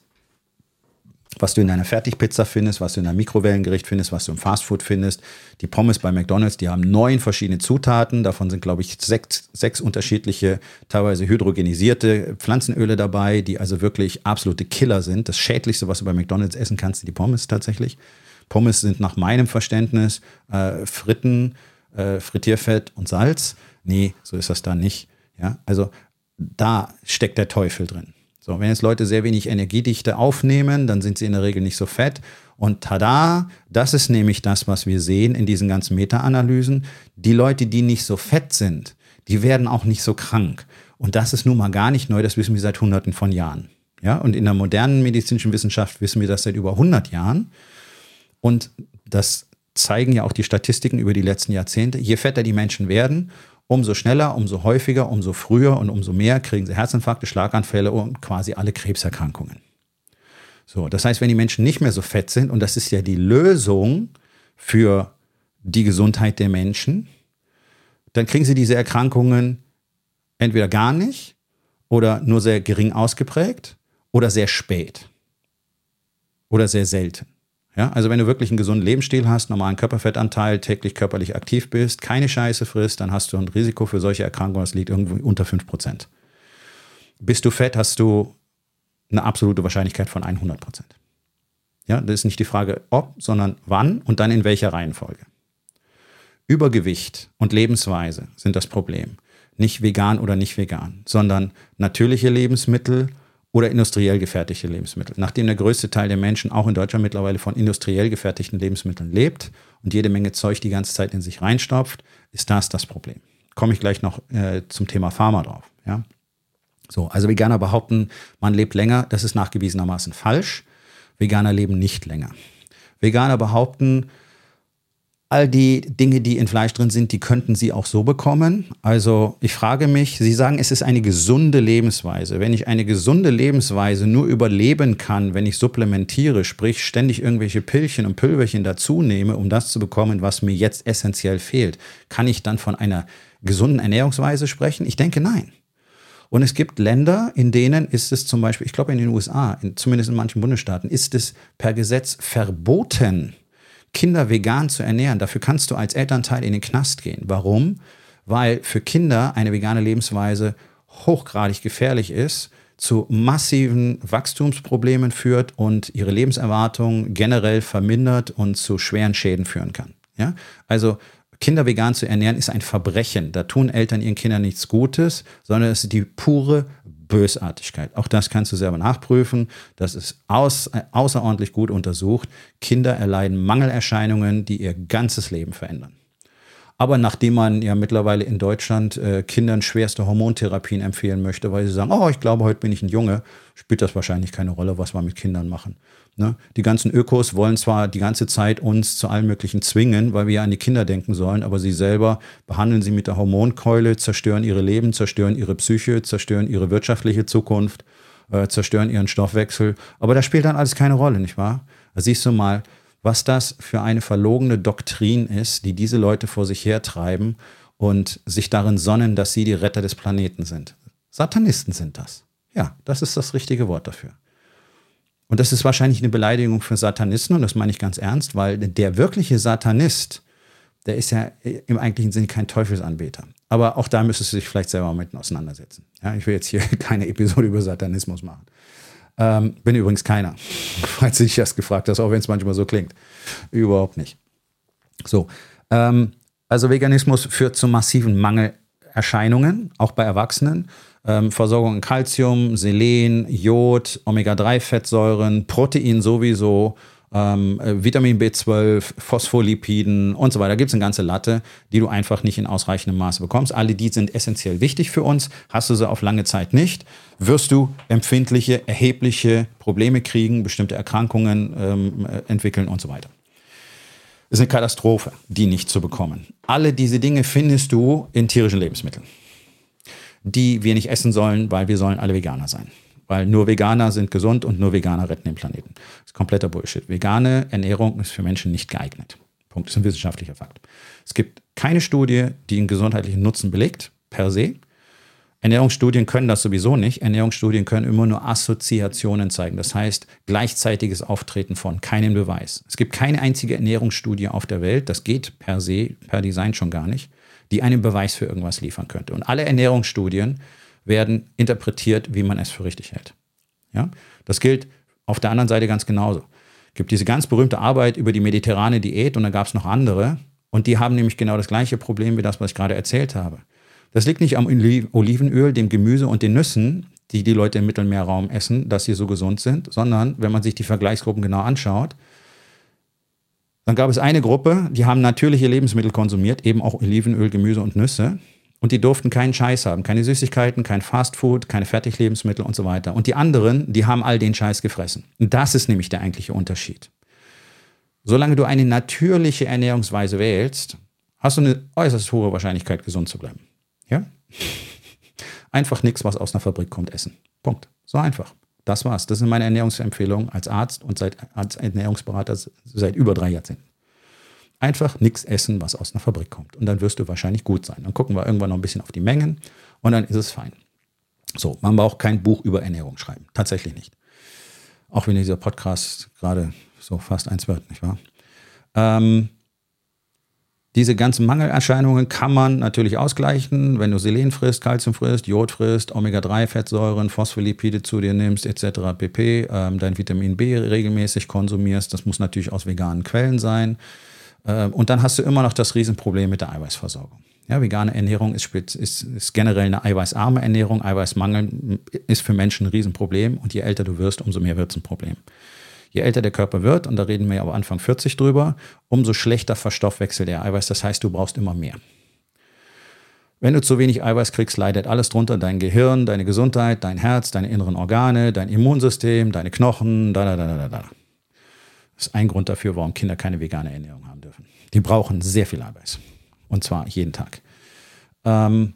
was du in deiner Fertigpizza findest, was du in deinem Mikrowellengericht findest, was du im Fastfood findest. Die Pommes bei McDonald's, die haben neun verschiedene Zutaten. Davon sind, glaube ich, sechs, sechs unterschiedliche, teilweise hydrogenisierte Pflanzenöle dabei, die also wirklich absolute Killer sind. Das Schädlichste, was du bei McDonald's essen kannst, sind die Pommes tatsächlich. Pommes sind nach meinem Verständnis äh, Fritten, äh, Frittierfett und Salz. Nee, so ist das da nicht. Ja? Also da steckt der Teufel drin. So, wenn jetzt Leute sehr wenig Energiedichte aufnehmen, dann sind sie in der Regel nicht so fett. Und tada, das ist nämlich das, was wir sehen in diesen ganzen Meta-Analysen. Die Leute, die nicht so fett sind, die werden auch nicht so krank. Und das ist nun mal gar nicht neu, das wissen wir seit Hunderten von Jahren. Ja, und in der modernen medizinischen Wissenschaft wissen wir das seit über hundert Jahren. Und das zeigen ja auch die Statistiken über die letzten Jahrzehnte. Je fetter die Menschen werden, umso schneller, umso häufiger, umso früher und umso mehr kriegen sie Herzinfarkte, Schlaganfälle und quasi alle Krebserkrankungen. So, das heißt, wenn die Menschen nicht mehr so fett sind, und das ist ja die Lösung für die Gesundheit der Menschen, dann kriegen sie diese Erkrankungen entweder gar nicht oder nur sehr gering ausgeprägt oder sehr spät oder sehr selten. Ja, also wenn du wirklich einen gesunden Lebensstil hast, normalen Körperfettanteil, täglich körperlich aktiv bist, keine Scheiße frisst, dann hast du ein Risiko für solche Erkrankungen, das liegt irgendwo unter fünf Prozent. Bist du fett, hast du eine absolute Wahrscheinlichkeit von hundert Prozent. Ja, das ist nicht die Frage ob, sondern wann und dann in welcher Reihenfolge. Übergewicht und Lebensweise sind das Problem. Nicht vegan oder nicht vegan, sondern natürliche Lebensmittel oder industriell gefertigte Lebensmittel. Nachdem der größte Teil der Menschen auch in Deutschland mittlerweile von industriell gefertigten Lebensmitteln lebt und jede Menge Zeug die ganze Zeit in sich reinstopft, ist das das Problem. Komme ich gleich noch äh, zum Thema Pharma drauf. Ja? So, also Veganer behaupten, man lebt länger, das ist nachgewiesenermaßen falsch. Veganer leben nicht länger. Veganer behaupten, all die Dinge, die in Fleisch drin sind, die könnten sie auch so bekommen. Also ich frage mich, Sie sagen, es ist eine gesunde Lebensweise. Wenn ich eine gesunde Lebensweise nur überleben kann, wenn ich supplementiere, sprich ständig irgendwelche Pillchen und Pülverchen dazu nehme, um das zu bekommen, was mir jetzt essentiell fehlt, kann ich dann von einer gesunden Ernährungsweise sprechen? Ich denke, nein. Und es gibt Länder, in denen ist es zum Beispiel, ich glaube in den U S A, in, zumindest in manchen Bundesstaaten, ist es per Gesetz verboten, Kinder vegan zu ernähren. Dafür kannst du als Elternteil in den Knast gehen. Warum? Weil für Kinder eine vegane Lebensweise hochgradig gefährlich ist, zu massiven Wachstumsproblemen führt und ihre Lebenserwartung generell vermindert und zu schweren Schäden führen kann. Ja? Also Kinder vegan zu ernähren ist ein Verbrechen. Da tun Eltern ihren Kindern nichts Gutes, sondern es ist die pure Bösartigkeit. Auch das kannst du selber nachprüfen. Das ist aus, außerordentlich gut untersucht. Kinder erleiden Mangelerscheinungen, die ihr ganzes Leben verändern. Aber nachdem man ja mittlerweile in Deutschland äh, Kindern schwerste Hormontherapien empfehlen möchte, weil sie sagen, oh, ich glaube, heute bin ich ein Junge, spielt das wahrscheinlich keine Rolle, was wir mit Kindern machen. Ne? Die ganzen Ökos wollen zwar die ganze Zeit uns zu allem Möglichen zwingen, weil wir ja an die Kinder denken sollen, aber sie selber behandeln sie mit der Hormonkeule, zerstören ihre Leben, zerstören ihre Psyche, zerstören ihre wirtschaftliche Zukunft, äh, zerstören ihren Stoffwechsel. Aber das spielt dann alles keine Rolle, nicht wahr? Da siehst du mal, was das für eine verlogene Doktrin ist, die diese Leute vor sich hertreiben und sich darin sonnen, dass sie die Retter des Planeten sind. Satanisten sind das. Ja, das ist das richtige Wort dafür. Und das ist wahrscheinlich eine Beleidigung für Satanisten, und das meine ich ganz ernst, weil der wirkliche Satanist, der ist ja im eigentlichen Sinne kein Teufelsanbeter. Aber auch da müsstest du dich vielleicht selber mit auseinandersetzen. Ja, ich will jetzt hier keine Episode über Satanismus machen. Ähm, bin übrigens keiner, falls du dich das gefragt hast, auch wenn es manchmal so klingt. Überhaupt nicht. So, ähm, also Veganismus führt zu massiven Mangelerscheinungen, auch bei Erwachsenen. Ähm, Versorgung in Calcium, Selen, Jod, Omega drei Fettsäuren, Protein sowieso, ähm, Vitamin B zwölf, Phospholipiden und so weiter. Da gibt es eine ganze Latte, die du einfach nicht in ausreichendem Maße bekommst. Alle die sind essentiell wichtig für uns. Hast du sie auf lange Zeit nicht, wirst du empfindliche, erhebliche Probleme kriegen, bestimmte Erkrankungen ähm, entwickeln und so weiter. Es ist eine Katastrophe, die nicht zu bekommen. Alle diese Dinge findest du in tierischen Lebensmitteln, die wir nicht essen sollen, weil wir sollen alle Veganer sein. Weil nur Veganer sind gesund und nur Veganer retten den Planeten. Das ist kompletter Bullshit. Vegane Ernährung ist für Menschen nicht geeignet. Punkt. Das ist ein wissenschaftlicher Fakt. Es gibt keine Studie, die einen gesundheitlichen Nutzen belegt, per se. Ernährungsstudien können das sowieso nicht. Ernährungsstudien können immer nur Assoziationen zeigen. Das heißt, gleichzeitiges Auftreten von, keinen Beweis. Es gibt keine einzige Ernährungsstudie auf der Welt, das geht per se, per Design schon gar nicht, die einen Beweis für irgendwas liefern könnte. Und alle Ernährungsstudien werden interpretiert, wie man es für richtig hält. Ja? Das gilt auf der anderen Seite ganz genauso. Es gibt diese ganz berühmte Arbeit über die mediterrane Diät und da gab es noch andere und die haben nämlich genau das gleiche Problem wie das, was ich gerade erzählt habe. Das liegt nicht am Olivenöl, dem Gemüse und den Nüssen, die die Leute im Mittelmeerraum essen, dass sie so gesund sind, sondern wenn man sich die Vergleichsgruppen genau anschaut, dann gab es eine Gruppe, die haben natürliche Lebensmittel konsumiert, eben auch Olivenöl, Gemüse und Nüsse. Und die durften keinen Scheiß haben, keine Süßigkeiten, kein Fastfood, keine Fertiglebensmittel und so weiter. Und die anderen, die haben all den Scheiß gefressen. Und das ist nämlich der eigentliche Unterschied. Solange du eine natürliche Ernährungsweise wählst, hast du eine äußerst hohe Wahrscheinlichkeit, gesund zu bleiben. Ja? Einfach nichts, was aus einer Fabrik kommt, essen. Punkt. So einfach. Das war's. Das sind meine Ernährungsempfehlungen als Arzt und seit, als Ernährungsberater seit über drei Jahrzehnten. Einfach nichts essen, was aus einer Fabrik kommt. Und dann wirst du wahrscheinlich gut sein. Dann gucken wir irgendwann noch ein bisschen auf die Mengen und dann ist es fein. So, man braucht kein Buch über Ernährung schreiben. Tatsächlich nicht. Auch wenn dieser Podcast gerade so fast eins wird, nicht wahr? Ähm, Diese ganzen Mangelerscheinungen kann man natürlich ausgleichen, wenn du Selen frisst, Kalzium frisst, Jod frisst, Omega drei Fettsäuren, Phospholipide zu dir nimmst, et cetera pp. Ähm, dein Vitamin B regelmäßig konsumierst. Das muss natürlich aus veganen Quellen sein. Ähm, und dann hast du immer noch das Riesenproblem mit der Eiweißversorgung. Ja, vegane Ernährung ist, ist, ist generell eine eiweißarme Ernährung. Eiweißmangel ist für Menschen ein Riesenproblem. Und je älter du wirst, umso mehr wird es ein Problem. Je älter der Körper wird, und da reden wir ja aber Anfang vierzig drüber, umso schlechter verstoffwechselt der Eiweiß. Das heißt, du brauchst immer mehr. Wenn du zu wenig Eiweiß kriegst, leidet alles drunter. Dein Gehirn, deine Gesundheit, dein Herz, deine inneren Organe, dein Immunsystem, deine Knochen, da, da, da, da, da. Das ist ein Grund dafür, warum Kinder keine vegane Ernährung haben dürfen. Die brauchen sehr viel Eiweiß. Und zwar jeden Tag. Ähm,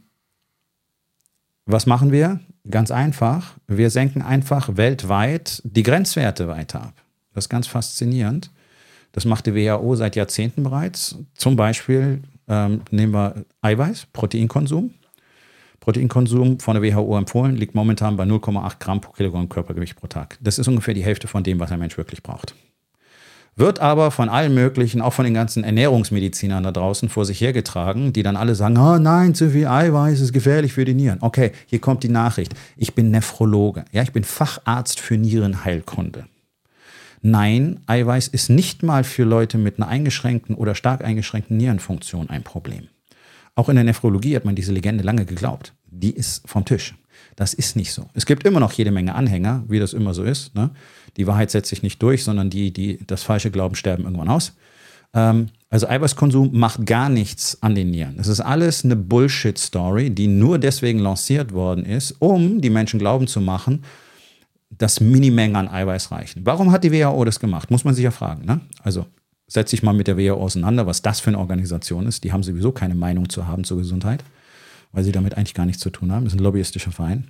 was machen wir? Ganz einfach. Wir senken einfach weltweit die Grenzwerte weiter ab. Das ist ganz faszinierend. Das macht die W H O seit Jahrzehnten bereits. Zum Beispiel ähm, nehmen wir Eiweiß, Proteinkonsum. Proteinkonsum von der W H O empfohlen liegt momentan bei null Komma acht Gramm pro Kilogramm Körpergewicht pro Tag. Das ist ungefähr die Hälfte von dem, was ein Mensch wirklich braucht. Wird aber von allen möglichen, auch von den ganzen Ernährungsmedizinern da draußen vor sich hergetragen, die dann alle sagen, oh nein, zu viel Eiweiß ist gefährlich für die Nieren. Okay, hier kommt die Nachricht. Ich bin Nephrologe. Ja, ich bin Facharzt für Nierenheilkunde. Nein, Eiweiß ist nicht mal für Leute mit einer eingeschränkten oder stark eingeschränkten Nierenfunktion ein Problem. Auch in der Nephrologie hat man diese Legende lange geglaubt. Die ist vom Tisch. Das ist nicht so. Es gibt immer noch jede Menge Anhänger, wie das immer so ist. Ne? Die Wahrheit setzt sich nicht durch, sondern die, die das falsche glauben, sterben irgendwann aus. Ähm, also Eiweißkonsum macht gar nichts an den Nieren. Das ist alles eine Bullshit-Story, die nur deswegen lanciert worden ist, um die Menschen glauben zu machen, dass Minimengen an Eiweiß reichen. Warum hat die W H O das gemacht? Muss man sich ja fragen. Ne? Also setz dich mal mit der W H O auseinander, was das für eine Organisation ist. Die haben sowieso keine Meinung zu haben zur Gesundheit, weil sie damit eigentlich gar nichts zu tun haben. Das ist ein lobbyistischer Verein.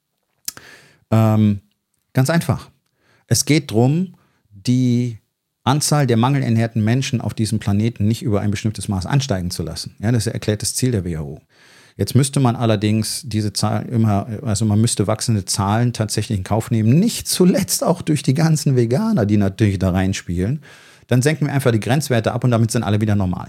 Ähm, ganz einfach. Es geht darum, die Anzahl der mangelernährten Menschen auf diesem Planeten nicht über ein bestimmtes Maß ansteigen zu lassen. Ja, das ist ein erklärtes Ziel der W H O. Jetzt müsste man allerdings diese Zahl immer, also man müsste wachsende Zahlen tatsächlich in Kauf nehmen, nicht zuletzt auch durch die ganzen Veganer, die natürlich da reinspielen. Dann senken wir einfach die Grenzwerte ab und damit sind alle wieder normal.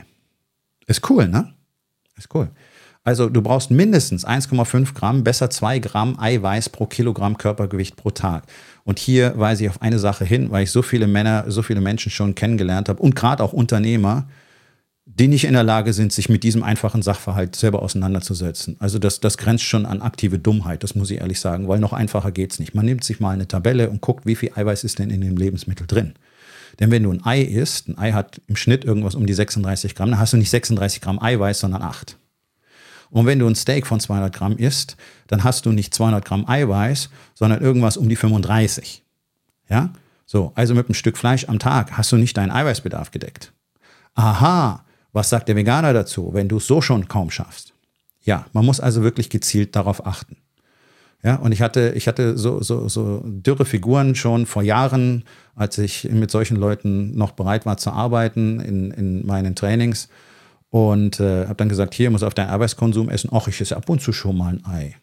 Ist cool, ne? Ist cool. Also du brauchst mindestens eins Komma fünf Gramm, besser zwei Gramm Eiweiß pro Kilogramm Körpergewicht pro Tag. Und hier weise ich auf eine Sache hin, weil ich so viele Männer, so viele Menschen schon kennengelernt habe und gerade auch Unternehmer, die nicht in der Lage sind, sich mit diesem einfachen Sachverhalt selber auseinanderzusetzen. Also das, das grenzt schon an aktive Dummheit, das muss ich ehrlich sagen, weil noch einfacher geht's nicht. Man nimmt sich mal eine Tabelle und guckt, wie viel Eiweiß ist denn in dem Lebensmittel drin. Denn wenn du ein Ei isst, ein Ei hat im Schnitt irgendwas um die sechsunddreißig Gramm, dann hast du nicht sechsunddreißig Gramm Eiweiß, sondern acht. Und wenn du ein Steak von zweihundert Gramm isst, dann hast du nicht zweihundert Gramm Eiweiß, sondern irgendwas um die fünfunddreißig. Ja? So, also mit einem Stück Fleisch am Tag hast du nicht deinen Eiweißbedarf gedeckt. Aha, was sagt der Veganer dazu, wenn du es so schon kaum schaffst? Ja, man muss also wirklich gezielt darauf achten. Ja, und ich hatte, ich hatte so, so, so dürre Figuren schon vor Jahren, als ich mit solchen Leuten noch bereit war zu arbeiten in, in meinen Trainings. Und äh, habe dann gesagt, hier, muss auf deinen Eiweißkonsum essen. Ach, ich esse ab und zu schon mal ein Ei.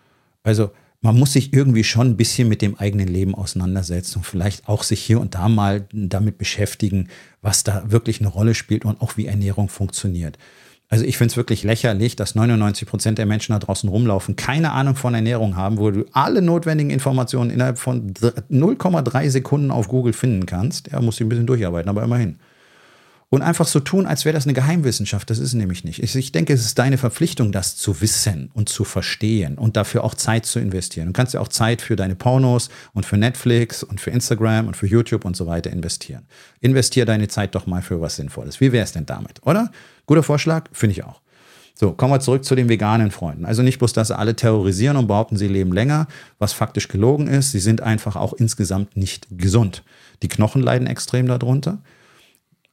Also man muss sich irgendwie schon ein bisschen mit dem eigenen Leben auseinandersetzen und vielleicht auch sich hier und da mal damit beschäftigen, was da wirklich eine Rolle spielt und auch wie Ernährung funktioniert. Also ich finde es wirklich lächerlich, dass neunundneunzig Prozent der Menschen da draußen rumlaufen, keine Ahnung von Ernährung haben, wo du alle notwendigen Informationen innerhalb von null Komma drei Sekunden auf Google finden kannst. Ja, musst du ein bisschen durcharbeiten, aber immerhin. Und einfach so tun, als wäre das eine Geheimwissenschaft. Das ist es nämlich nicht. Ich denke, es ist deine Verpflichtung, das zu wissen und zu verstehen und dafür auch Zeit zu investieren. Du kannst ja auch Zeit für deine Pornos und für Netflix und für Instagram und für YouTube und so weiter investieren. Investier deine Zeit doch mal für was Sinnvolles. Wie wäre es denn damit, oder? Guter Vorschlag? Finde ich auch. So, kommen wir zurück zu den veganen Freunden. Also nicht bloß, dass sie alle terrorisieren und behaupten, sie leben länger, was faktisch gelogen ist. Sie sind einfach auch insgesamt nicht gesund. Die Knochen leiden extrem darunter.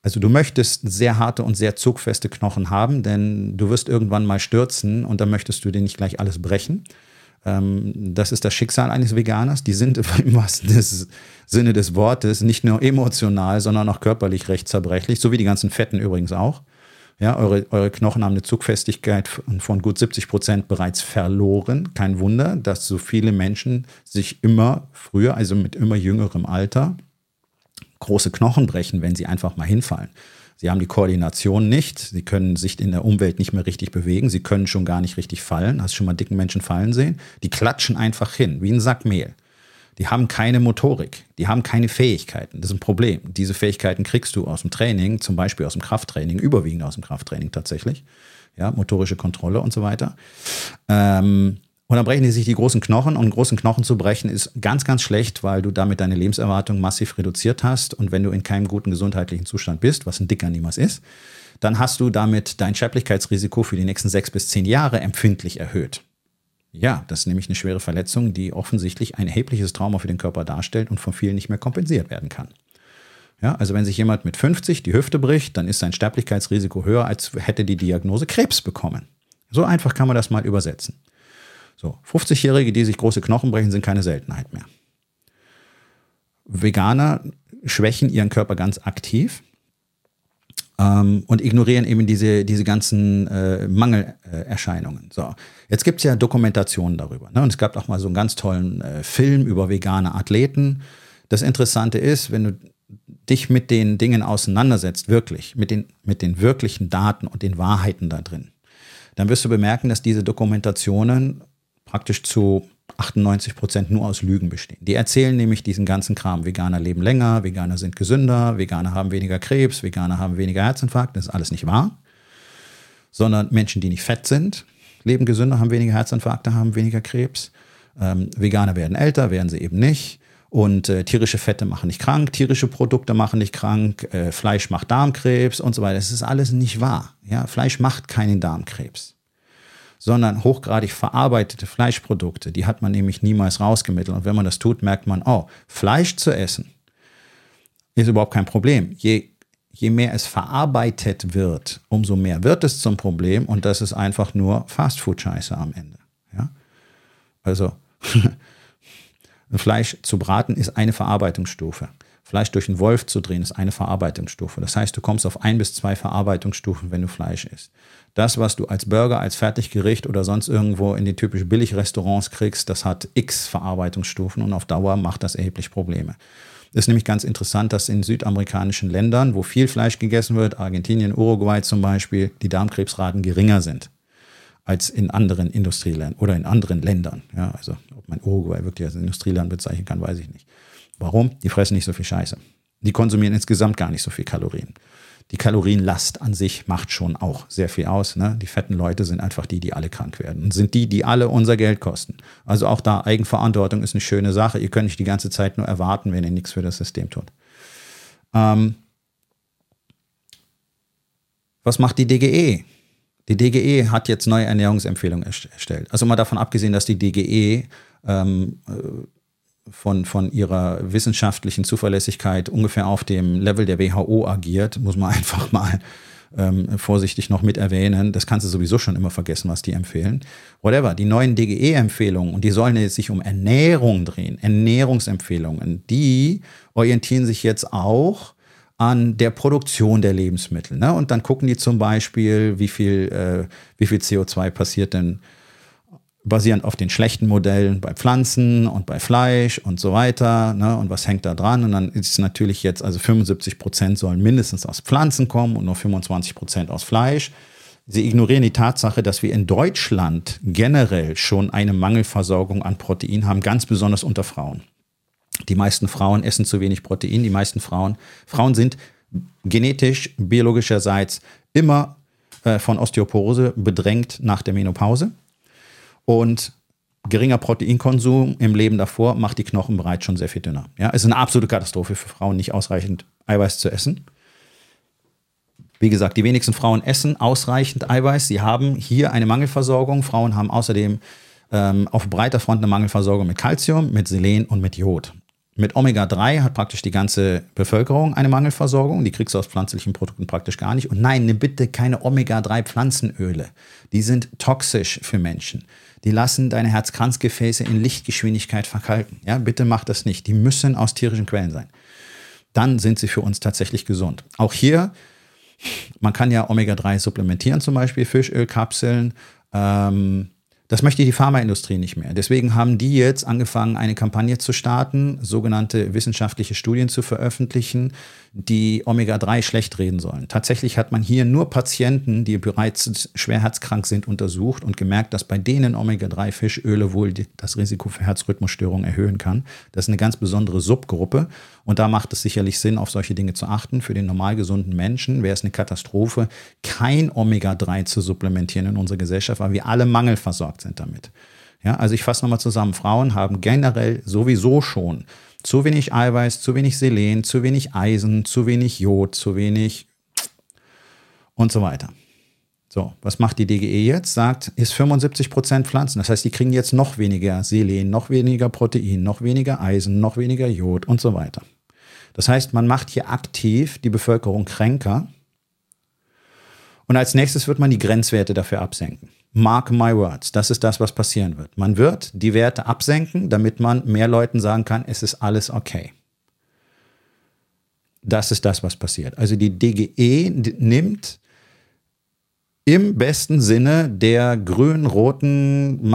Also du möchtest sehr harte und sehr zugfeste Knochen haben, denn du wirst irgendwann mal stürzen und dann möchtest du dir nicht gleich alles brechen. Ähm, das ist das Schicksal eines Veganers. Die sind im wahrsten des Sinne des Wortes nicht nur emotional, sondern auch körperlich recht zerbrechlich, so wie die ganzen Fetten übrigens auch. Ja, eure, eure Knochen haben eine Zugfestigkeit von gut siebzig Prozent bereits verloren. Kein Wunder, dass so viele Menschen sich immer früher, also mit immer jüngerem Alter, große Knochen brechen, wenn sie einfach mal hinfallen. Sie haben die Koordination nicht, sie können sich in der Umwelt nicht mehr richtig bewegen, sie können schon gar nicht richtig fallen. Hast du schon mal dicken Menschen fallen sehen? Die klatschen einfach hin, wie ein Sack Mehl. Die haben keine Motorik, die haben keine Fähigkeiten. Das ist ein Problem. Diese Fähigkeiten kriegst du aus dem Training, zum Beispiel aus dem Krafttraining, überwiegend aus dem Krafttraining tatsächlich. Ja, motorische Kontrolle und so weiter. Ähm, Und dann brechen die sich die großen Knochen. Und einen großen Knochen zu brechen ist ganz, ganz schlecht, weil du damit deine Lebenserwartung massiv reduziert hast. Und wenn du in keinem guten gesundheitlichen Zustand bist, was ein Dicker niemals ist, dann hast du damit dein Sterblichkeitsrisiko für die nächsten sechs bis zehn Jahre empfindlich erhöht. Ja, das ist nämlich eine schwere Verletzung, die offensichtlich ein erhebliches Trauma für den Körper darstellt und von vielen nicht mehr kompensiert werden kann. Ja, also wenn sich jemand mit fünfzig die Hüfte bricht, dann ist sein Sterblichkeitsrisiko höher, als hätte die Diagnose Krebs bekommen. So einfach kann man das mal übersetzen. So, fünfzigjährige, die sich große Knochen brechen, sind keine Seltenheit mehr. Veganer schwächen ihren Körper ganz aktiv ähm, und ignorieren eben diese, diese ganzen äh, Mangelerscheinungen. So, jetzt gibt es ja Dokumentationen darüber. Ne? Und es gab auch mal so einen ganz tollen äh, Film über vegane Athleten. Das Interessante ist, wenn du dich mit den Dingen auseinandersetzt, wirklich, mit den, mit den wirklichen Daten und den Wahrheiten da drin, dann wirst du bemerken, dass diese Dokumentationen praktisch zu achtundneunzig Prozent nur aus Lügen bestehen. Die erzählen nämlich diesen ganzen Kram. Veganer leben länger, Veganer sind gesünder, Veganer haben weniger Krebs, Veganer haben weniger Herzinfarkt. Das ist alles nicht wahr. Sondern Menschen, die nicht fett sind, leben gesünder, haben weniger Herzinfarkte, haben weniger Krebs. Ähm, Veganer werden älter, werden sie eben nicht. Und äh, tierische Fette machen nicht krank, tierische Produkte machen nicht krank, äh, Fleisch macht Darmkrebs und so weiter. Das ist alles nicht wahr. Ja? Fleisch macht keinen Darmkrebs. Sondern hochgradig verarbeitete Fleischprodukte, die hat man nämlich niemals rausgemittelt. Und wenn man das tut, merkt man, oh, Fleisch zu essen ist überhaupt kein Problem. Je, je mehr es verarbeitet wird, umso mehr wird es zum Problem. Und das ist einfach nur Fastfood-Scheiße am Ende. Ja? Also Fleisch zu braten ist eine Verarbeitungsstufe. Fleisch durch einen Wolf zu drehen ist eine Verarbeitungsstufe. Das heißt, du kommst auf ein bis zwei Verarbeitungsstufen, wenn du Fleisch isst. Das, was du als Burger, als Fertiggericht oder sonst irgendwo in die typischen Billigrestaurants kriegst, das hat x Verarbeitungsstufen und auf Dauer macht das erheblich Probleme. Es ist nämlich ganz interessant, dass in südamerikanischen Ländern, wo viel Fleisch gegessen wird, Argentinien, Uruguay zum Beispiel, die Darmkrebsraten geringer sind als in anderen Industrieländern oder in anderen Ländern. Ja, also ob man Uruguay wirklich als Industrieland bezeichnen kann, weiß ich nicht. Warum? Die fressen nicht so viel Scheiße. Die konsumieren insgesamt gar nicht so viel Kalorien. Die Kalorienlast an sich macht schon auch sehr viel aus. Ne? Die fetten Leute sind einfach die, die alle krank werden. Und sind die, die alle unser Geld kosten. Also auch da, Eigenverantwortung ist eine schöne Sache. Ihr könnt nicht die ganze Zeit nur erwarten, wenn ihr nichts für das System tut. Ähm, was macht die D G E? Die D G E hat jetzt neue Ernährungsempfehlungen erstellt. Also mal davon abgesehen, dass die D G E ähm, von, von ihrer wissenschaftlichen Zuverlässigkeit ungefähr auf dem Level der W H O agiert, muss man einfach mal ähm, vorsichtig noch mit erwähnen. Das kannst du sowieso schon immer vergessen, was die empfehlen. Whatever, die neuen D G E-Empfehlungen, und die sollen jetzt sich um Ernährung drehen, Ernährungsempfehlungen, die orientieren sich jetzt auch an der Produktion der Lebensmittel. Ne? Und dann gucken die zum Beispiel, wie viel, äh, wie viel C O zwei passiert denn basierend auf den schlechten Modellen bei Pflanzen und bei Fleisch und so weiter. Ne? Und was hängt da dran? Und dann ist es natürlich jetzt, also fünfundsiebzig Prozent sollen mindestens aus Pflanzen kommen und nur fünfundzwanzig Prozent aus Fleisch. Sie ignorieren die Tatsache, dass wir in Deutschland generell schon eine Mangelversorgung an Protein haben, ganz besonders unter Frauen. Die meisten Frauen essen zu wenig Protein. Die meisten Frauen, Frauen sind genetisch, biologischerseits immer äh, von Osteoporose bedrängt nach der Menopause. Und geringer Proteinkonsum im Leben davor macht die Knochen bereits schon sehr viel dünner. Ja, es ist eine absolute Katastrophe für Frauen, nicht ausreichend Eiweiß zu essen. Wie gesagt, die wenigsten Frauen essen ausreichend Eiweiß. Sie haben hier eine Mangelversorgung. Frauen haben außerdem ähm, auf breiter Front eine Mangelversorgung mit Calcium, mit Selen und mit Jod. Mit Omega drei hat praktisch die ganze Bevölkerung eine Mangelversorgung. Die kriegst du aus pflanzlichen Produkten praktisch gar nicht. Und nein, nimm bitte keine Omega drei Pflanzenöle. Die sind toxisch für Menschen. Die lassen deine Herz-Kranzgefäße in Lichtgeschwindigkeit verkalken. Ja, bitte mach das nicht. Die müssen aus tierischen Quellen sein. Dann sind sie für uns tatsächlich gesund. Auch hier, man kann ja Omega drei supplementieren, zum Beispiel Fischölkapseln. Ähm, Das möchte die Pharmaindustrie nicht mehr. Deswegen haben die jetzt angefangen, eine Kampagne zu starten, sogenannte wissenschaftliche Studien zu veröffentlichen, die Omega drei schlecht reden sollen. Tatsächlich hat man hier nur Patienten, die bereits schwer herzkrank sind, untersucht und gemerkt, dass bei denen Omega drei Fischöle wohl das Risiko für Herzrhythmusstörungen erhöhen kann. Das ist eine ganz besondere Subgruppe und da macht es sicherlich Sinn, auf solche Dinge zu achten. Für den normal gesunden Menschen wäre es eine Katastrophe, kein Omega drei zu supplementieren in unserer Gesellschaft, weil wir alle mangelversorgt sind damit. Ja, also ich fasse nochmal zusammen. Frauen haben generell sowieso schon zu wenig Eiweiß, zu wenig Selen, zu wenig Eisen, zu wenig Jod, zu wenig und so weiter. So, was macht die D G E jetzt? Sagt, ist fünfundsiebzig Prozent Pflanzen. Das heißt, die kriegen jetzt noch weniger Selen, noch weniger Protein, noch weniger Eisen, noch weniger Jod und so weiter. Das heißt, man macht hier aktiv die Bevölkerung kränker und als nächstes wird man die Grenzwerte dafür absenken. Mark my words, das ist das, was passieren wird. Man wird die Werte absenken, damit man mehr Leuten sagen kann, es ist alles okay. Das ist das, was passiert. Also die D G E nimmt im besten Sinne der grün-roten,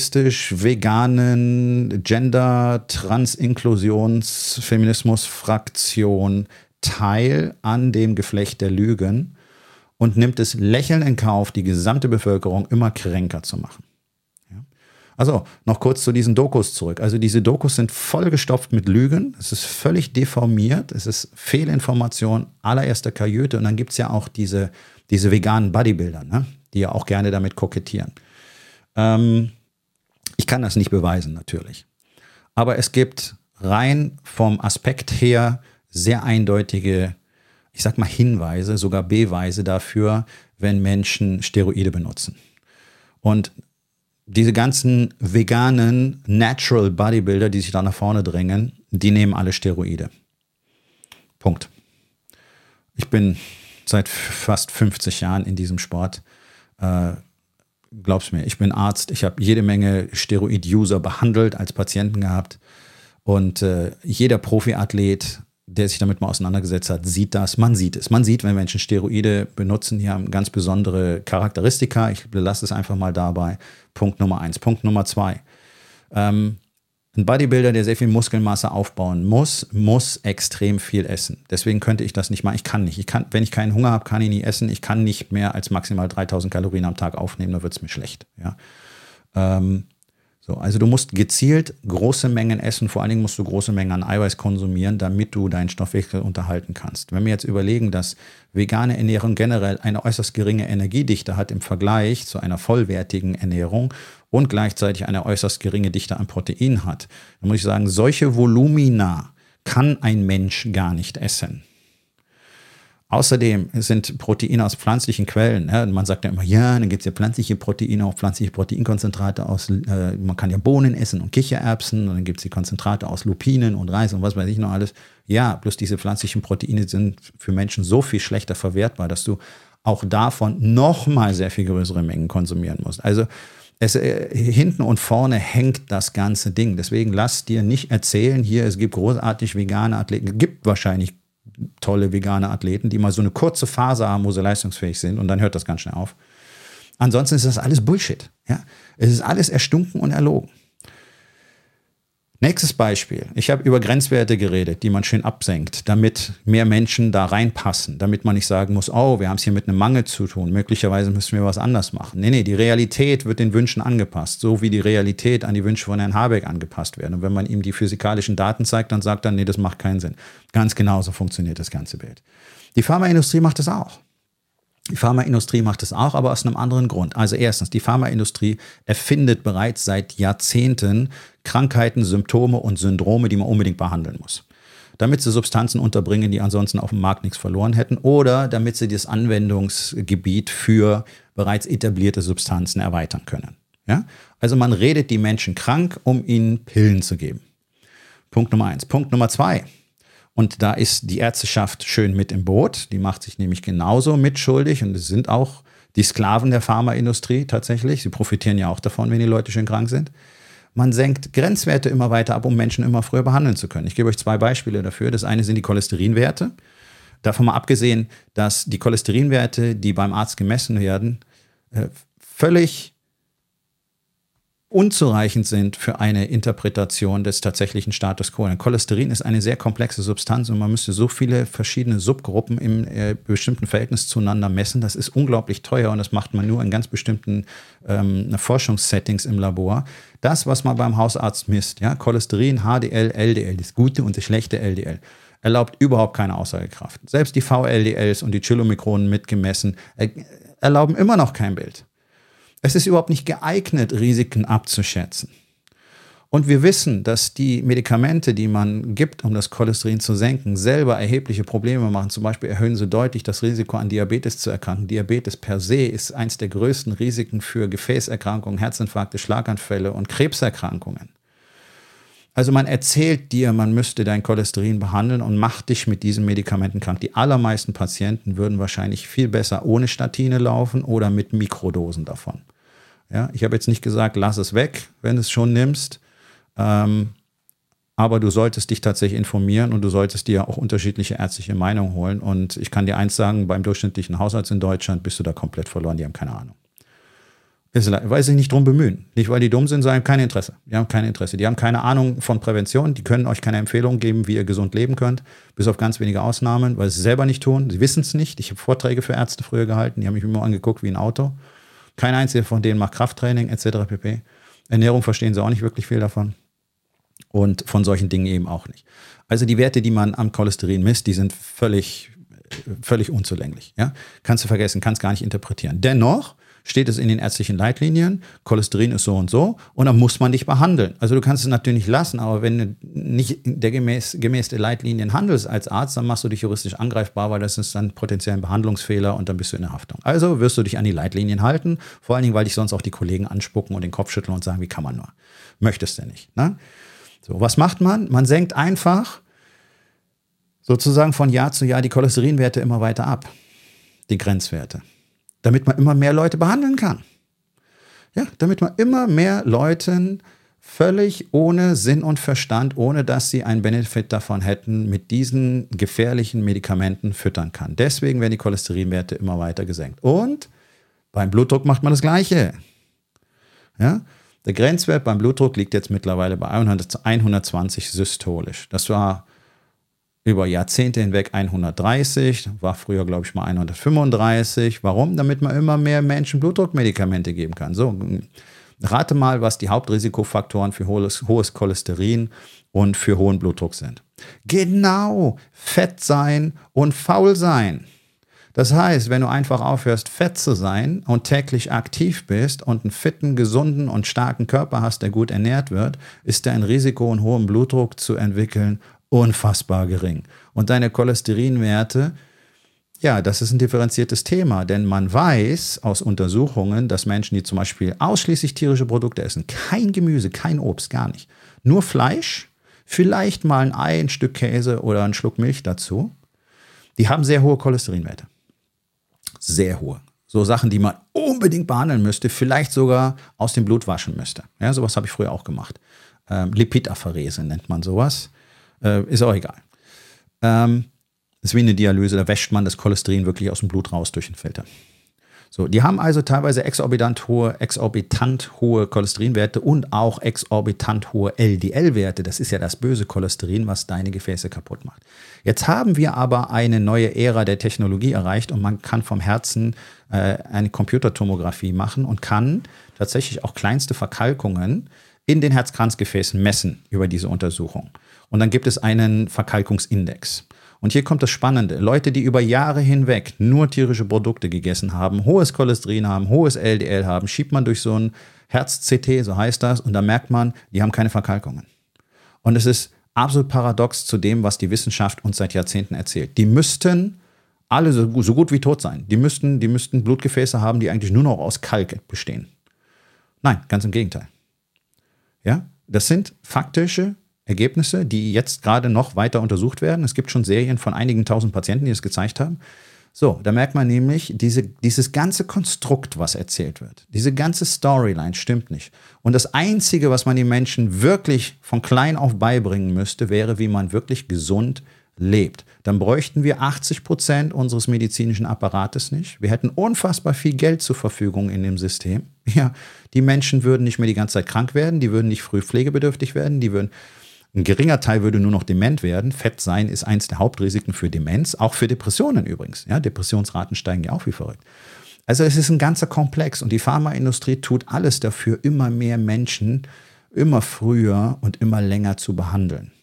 marxistisch-veganen, Gender-, Trans-, Inklusions-, Feminismus-Fraktion teil an dem Geflecht der Lügen und nimmt es lächelnd in Kauf, die gesamte Bevölkerung immer kränker zu machen. Ja. Also, noch kurz zu diesen Dokus zurück. Also diese Dokus sind vollgestopft mit Lügen, es ist völlig deformiert, es ist Fehlinformation allererster Kajüte und dann gibt es ja auch diese, diese veganen Bodybuilder, ne, die ja auch gerne damit kokettieren. Ähm, ich kann das nicht beweisen, natürlich. Aber es gibt rein vom Aspekt her sehr eindeutige, ich sag mal Hinweise, sogar Beweise dafür, wenn Menschen Steroide benutzen. Und diese ganzen veganen Natural Bodybuilder, die sich da nach vorne drängen, die nehmen alle Steroide. Punkt. Ich bin seit fast fünfzig Jahren in diesem Sport. Äh, glaub's mir, ich bin Arzt. Ich habe jede Menge Steroid-User behandelt, als Patienten gehabt. Und äh, jeder Profiathlet, der sich damit mal auseinandergesetzt hat, sieht das. Man sieht es. Man sieht, wenn Menschen Steroide benutzen, die haben ganz besondere Charakteristika. Ich lasse es einfach mal dabei. Punkt Nummer eins. Punkt Nummer zwei. Ähm, ein Bodybuilder, der sehr viel Muskelmasse aufbauen muss, muss extrem viel essen. Deswegen könnte ich das nicht machen. Ich kann nicht. Ich kann, wenn ich keinen Hunger habe, kann ich nie essen. Ich kann nicht mehr als maximal dreitausend Kalorien am Tag aufnehmen, da wird es mir schlecht. Ja. Ähm, So, also du musst gezielt große Mengen essen, vor allen Dingen musst du große Mengen an Eiweiß konsumieren, damit du deinen Stoffwechsel unterhalten kannst. Wenn wir jetzt überlegen, dass vegane Ernährung generell eine äußerst geringe Energiedichte hat im Vergleich zu einer vollwertigen Ernährung und gleichzeitig eine äußerst geringe Dichte an Protein hat, dann muss ich sagen, solche Volumina kann ein Mensch gar nicht essen. Außerdem sind Proteine aus pflanzlichen Quellen. Ja, man sagt ja immer, ja, dann gibt es ja pflanzliche Proteine, auch pflanzliche Proteinkonzentrate aus, äh, man kann ja Bohnen essen und Kichererbsen und dann gibt es die Konzentrate aus Lupinen und Reis und was weiß ich noch alles. Ja, bloß diese pflanzlichen Proteine sind für Menschen so viel schlechter verwertbar, dass du auch davon nochmal sehr viel größere Mengen konsumieren musst. Also es, äh, hinten und vorne hängt das ganze Ding. Deswegen lass dir nicht erzählen, hier, es gibt großartig vegane Athleten, es gibt wahrscheinlich tolle vegane Athleten, die mal so eine kurze Phase haben, wo sie leistungsfähig sind und dann hört das ganz schnell auf. Ansonsten ist das alles Bullshit. Ja? Es ist alles erstunken und erlogen. Nächstes Beispiel. Ich habe über Grenzwerte geredet, die man schön absenkt, damit mehr Menschen da reinpassen, damit man nicht sagen muss, oh, wir haben es hier mit einem Mangel zu tun, möglicherweise müssen wir was anders machen. Nee, nee, die Realität wird den Wünschen angepasst, so wie die Realität an die Wünsche von Herrn Habeck angepasst werden. Und wenn man ihm die physikalischen Daten zeigt, dann sagt er, nee, das macht keinen Sinn. Ganz genauso funktioniert das ganze Bild. Die Pharmaindustrie macht das auch. Die Pharmaindustrie macht es auch, aber aus einem anderen Grund. Also erstens, die Pharmaindustrie erfindet bereits seit Jahrzehnten Krankheiten, Symptome und Syndrome, die man unbedingt behandeln muss. Damit sie Substanzen unterbringen, die ansonsten auf dem Markt nichts verloren hätten oder damit sie das Anwendungsgebiet für bereits etablierte Substanzen erweitern können. Ja? Also man redet die Menschen krank, um ihnen Pillen zu geben. Punkt Nummer eins. Punkt Nummer zwei. Und da ist die Ärzteschaft schön mit im Boot. Die macht sich nämlich genauso mitschuldig. Und es sind auch die Sklaven der Pharmaindustrie tatsächlich. Sie profitieren ja auch davon, wenn die Leute schön krank sind. Man senkt Grenzwerte immer weiter ab, um Menschen immer früher behandeln zu können. Ich gebe euch zwei Beispiele dafür. Das eine sind die Cholesterinwerte. Davon mal abgesehen, dass die Cholesterinwerte, die beim Arzt gemessen werden, völlig unzureichend sind für eine Interpretation des tatsächlichen Status quo. Denn Cholesterin ist eine sehr komplexe Substanz und man müsste so viele verschiedene Subgruppen im äh, bestimmten Verhältnis zueinander messen. Das ist unglaublich teuer und das macht man nur in ganz bestimmten ähm, Forschungssettings im Labor. Das, was man beim Hausarzt misst, ja, Cholesterin, H D L, L D L, das gute und das schlechte L D L, erlaubt überhaupt keine Aussagekraft. Selbst die V L D Ls und die Chylomikronen mitgemessen äh, erlauben immer noch kein Bild. Es ist überhaupt nicht geeignet, Risiken abzuschätzen. Und wir wissen, dass die Medikamente, die man gibt, um das Cholesterin zu senken, selber erhebliche Probleme machen. Zum Beispiel erhöhen sie deutlich das Risiko, an Diabetes zu erkranken. Diabetes per se ist eines der größten Risiken für Gefäßerkrankungen, Herzinfarkte, Schlaganfälle und Krebserkrankungen. Also man erzählt dir, man müsste dein Cholesterin behandeln und macht dich mit diesen Medikamenten krank. Die allermeisten Patienten würden wahrscheinlich viel besser ohne Statine laufen oder mit Mikrodosen davon. Ja, ich habe jetzt nicht gesagt, lass es weg, wenn du es schon nimmst. Ähm, aber du solltest dich tatsächlich informieren und du solltest dir auch unterschiedliche ärztliche Meinungen holen. Und ich kann dir eins sagen, beim durchschnittlichen Hausarzt in Deutschland bist du da komplett verloren. Die haben keine Ahnung. Weil sie sich nicht drum bemühen. Nicht, weil die dumm sind, sondern kein Interesse. Die haben kein Interesse. Die haben keine Ahnung von Prävention. Die können euch keine Empfehlungen geben, wie ihr gesund leben könnt. Bis auf ganz wenige Ausnahmen, weil sie es selber nicht tun. Sie wissen es nicht. Ich habe Vorträge für Ärzte früher gehalten. Die haben mich immer angeguckt wie ein Auto. Kein einziger von denen macht Krafttraining et cetera pp. Ernährung verstehen sie auch nicht wirklich viel davon. Und von solchen Dingen eben auch nicht. Also die Werte, die man am Cholesterin misst, die sind völlig, völlig unzulänglich. Ja? Kannst du vergessen, kannst gar nicht interpretieren. Dennoch steht es in den ärztlichen Leitlinien, Cholesterin ist so und so und dann muss man dich behandeln. Also du kannst es natürlich nicht lassen, aber wenn du nicht der gemäß, gemäß der Leitlinien handelst als Arzt, dann machst du dich juristisch angreifbar, weil das ist dann potenziell ein Behandlungsfehler und dann bist du in der Haftung. Also wirst du dich an die Leitlinien halten, vor allen Dingen, weil dich sonst auch die Kollegen anspucken und den Kopf schütteln und sagen, wie kann man nur? Möchtest du nicht. Ne? So, was macht man? Man senkt einfach sozusagen von Jahr zu Jahr die Cholesterinwerte immer weiter ab, die Grenzwerte. Damit man immer mehr Leute behandeln kann. Ja, damit man immer mehr Leuten völlig ohne Sinn und Verstand, ohne dass sie einen Benefit davon hätten, mit diesen gefährlichen Medikamenten füttern kann. Deswegen werden die Cholesterinwerte immer weiter gesenkt. Und beim Blutdruck macht man das Gleiche. Ja, der Grenzwert beim Blutdruck liegt jetzt mittlerweile bei hundertzwanzig systolisch. Das war über Jahrzehnte hinweg hundertdreißig, war früher, glaube ich, mal hundertfünfunddreißig. Warum? Damit man immer mehr Menschen Blutdruckmedikamente geben kann. So, rate mal, was die Hauptrisikofaktoren für hohes, hohes Cholesterin und für hohen Blutdruck sind. Genau, Fett sein und faul sein. Das heißt, wenn du einfach aufhörst, fett zu sein und täglich aktiv bist und einen fitten, gesunden und starken Körper hast, der gut ernährt wird, ist dein Risiko, einen hohen Blutdruck zu entwickeln, unfassbar gering. Und deine Cholesterinwerte, ja, das ist ein differenziertes Thema, denn man weiß aus Untersuchungen, dass Menschen, die zum Beispiel ausschließlich tierische Produkte essen, kein Gemüse, kein Obst, gar nicht, nur Fleisch, vielleicht mal ein Ei, ein Stück Käse oder ein Schluck Milch dazu, die haben sehr hohe Cholesterinwerte. Sehr hohe. So Sachen, die man unbedingt behandeln müsste, vielleicht sogar aus dem Blut waschen müsste. Ja, sowas habe ich früher auch gemacht. Ähm, Lipidapherese nennt man sowas. Äh, ist auch egal. Ähm, ist wie eine Dialyse, da wäscht man das Cholesterin wirklich aus dem Blut raus durch den Filter. So, die haben also teilweise exorbitant hohe, exorbitant hohe Cholesterinwerte und auch exorbitant hohe L D L-Werte. Das ist ja das böse Cholesterin, was deine Gefäße kaputt macht. Jetzt haben wir aber eine neue Ära der Technologie erreicht und man kann vom Herzen äh, eine Computertomographie machen und kann tatsächlich auch kleinste Verkalkungen in den Herzkranzgefäßen messen über diese Untersuchung. Und dann gibt es einen Verkalkungsindex. Und hier kommt das Spannende. Leute, die über Jahre hinweg nur tierische Produkte gegessen haben, hohes Cholesterin haben, hohes L D L haben, schiebt man durch so ein Herz-C T, so heißt das, und da merkt man, die haben keine Verkalkungen. Und es ist absolut paradox zu dem, was die Wissenschaft uns seit Jahrzehnten erzählt. Die müssten alle so, so gut wie tot sein. Die müssten, die müssten Blutgefäße haben, die eigentlich nur noch aus Kalk bestehen. Nein, ganz im Gegenteil. Ja, das sind faktische Ergebnisse, die jetzt gerade noch weiter untersucht werden. Es gibt schon Serien von einigen tausend Patienten, die es gezeigt haben. So, da merkt man nämlich, diese, dieses ganze Konstrukt, was erzählt wird, diese ganze Storyline stimmt nicht. Und das Einzige, was man den Menschen wirklich von klein auf beibringen müsste, wäre, wie man wirklich gesund lebt. Dann bräuchten wir achtzig Prozent unseres medizinischen Apparates nicht. Wir hätten unfassbar viel Geld zur Verfügung in dem System. Ja, die Menschen würden nicht mehr die ganze Zeit krank werden, die würden nicht früh pflegebedürftig werden, die würden ein geringer Teil würde nur noch dement werden. Fett sein ist eins der Hauptrisiken für Demenz, auch für Depressionen übrigens. Ja, Depressionsraten steigen ja auch wie verrückt. Also es ist ein ganzer Komplex und die Pharmaindustrie tut alles dafür, immer mehr Menschen immer früher und immer länger zu behandeln.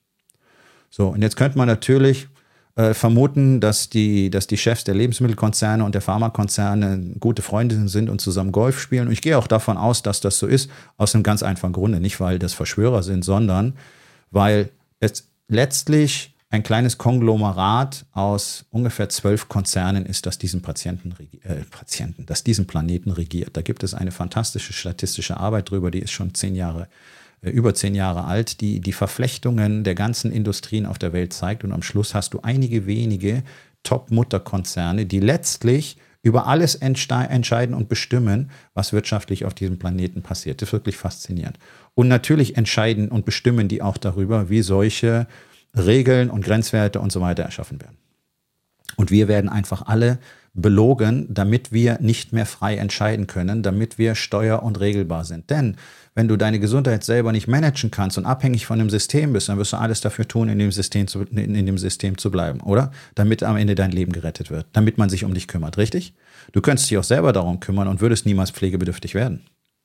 So, und jetzt könnte man natürlich äh, vermuten, dass die, dass die Chefs der Lebensmittelkonzerne und der Pharmakonzerne gute Freunde sind und zusammen Golf spielen. Und ich gehe auch davon aus, dass das so ist, aus einem ganz einfachen Grunde. Nicht, weil das Verschwörer sind, sondern weil es letztlich ein kleines Konglomerat aus ungefähr zwölf Konzernen ist, das diesen Patienten, äh, Patienten, das diesen Planeten regiert. Da gibt es eine fantastische statistische Arbeit drüber, die ist schon zehn Jahre, äh, über zehn Jahre alt, die die Verflechtungen der ganzen Industrien auf der Welt zeigt. Und am Schluss hast du einige wenige Top-Mutterkonzerne, die letztlich über alles entste- entscheiden und bestimmen, was wirtschaftlich auf diesem Planeten passiert. Das ist wirklich faszinierend. Und natürlich entscheiden und bestimmen die auch darüber, wie solche Regeln und Grenzwerte und so weiter erschaffen werden. Und wir werden einfach alle belogen, damit wir nicht mehr frei entscheiden können, damit wir steuer- und regelbar sind. Denn wenn du deine Gesundheit selber nicht managen kannst und abhängig von dem System bist, dann wirst du alles dafür tun, in dem System zu, in, in dem System zu bleiben, oder? Damit am Ende dein Leben gerettet wird, damit man sich um dich kümmert, richtig? Du könntest dich auch selber darum kümmern und würdest niemals pflegebedürftig werden.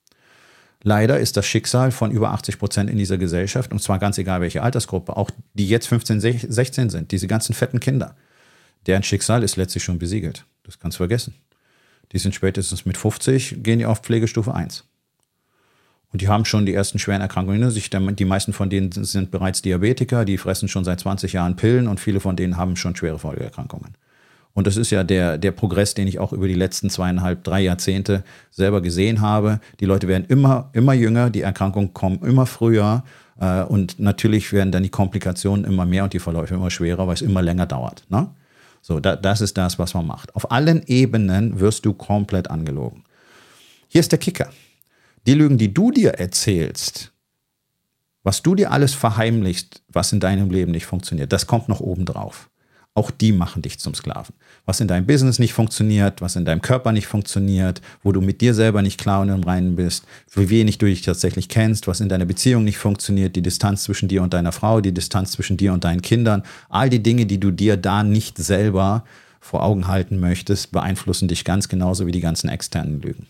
Leider ist das Schicksal von über achtzig Prozent in dieser Gesellschaft, und zwar ganz egal welche Altersgruppe, auch die jetzt fünfzehn, sechzehn sind, diese ganzen fetten Kinder, deren Schicksal ist letztlich schon besiegelt. Das kannst du vergessen. Die sind spätestens mit fünfzig, gehen die auf Pflegestufe eins. Und die haben schon die ersten schweren Erkrankungen in sich. Die meisten von denen sind bereits Diabetiker, die fressen schon seit zwanzig Jahren Pillen und viele von denen haben schon schwere Folgeerkrankungen. Und das ist ja der, der Progress, den ich auch über die letzten zweieinhalb, drei Jahrzehnte selber gesehen habe. Die Leute werden immer, immer jünger, die Erkrankungen kommen immer früher äh, und natürlich werden dann die Komplikationen immer mehr und die Verläufe immer schwerer, weil es immer länger dauert. Ne? So, da, das ist das, was man macht. Auf allen Ebenen wirst du komplett angelogen. Hier ist der Kicker. Die Lügen, die du dir erzählst, was du dir alles verheimlichst, was in deinem Leben nicht funktioniert, das kommt noch oben drauf. Auch die machen dich zum Sklaven. Was in deinem Business nicht funktioniert, was in deinem Körper nicht funktioniert, wo du mit dir selber nicht klar und im Reinen bist, wie wenig du dich tatsächlich kennst, was in deiner Beziehung nicht funktioniert, die Distanz zwischen dir und deiner Frau, die Distanz zwischen dir und deinen Kindern, all die Dinge, die du dir da nicht selber vor Augen halten möchtest, beeinflussen dich ganz genauso wie die ganzen externen Lügen.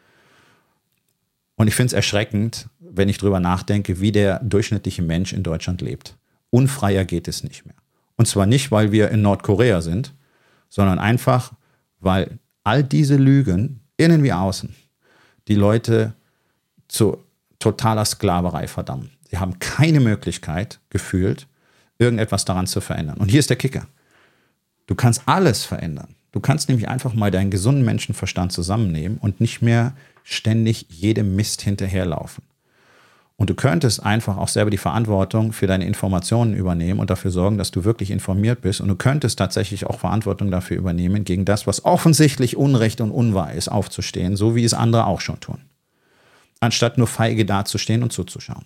Und ich finde es erschreckend, wenn ich drüber nachdenke, wie der durchschnittliche Mensch in Deutschland lebt. Unfreier geht es nicht mehr. Und zwar nicht, weil wir in Nordkorea sind, sondern einfach, weil all diese Lügen, innen wie außen, die Leute zu totaler Sklaverei verdammen. Sie haben keine Möglichkeit, gefühlt, irgendetwas daran zu verändern. Und hier ist der Kicker. Du kannst alles verändern. Du kannst nämlich einfach mal deinen gesunden Menschenverstand zusammennehmen und nicht mehr ständig jedem Mist hinterherlaufen. Und du könntest einfach auch selber die Verantwortung für deine Informationen übernehmen und dafür sorgen, dass du wirklich informiert bist. Und du könntest tatsächlich auch Verantwortung dafür übernehmen, gegen das, was offensichtlich Unrecht und unwahr ist, aufzustehen, so wie es andere auch schon tun. Anstatt nur feige dazustehen und zuzuschauen.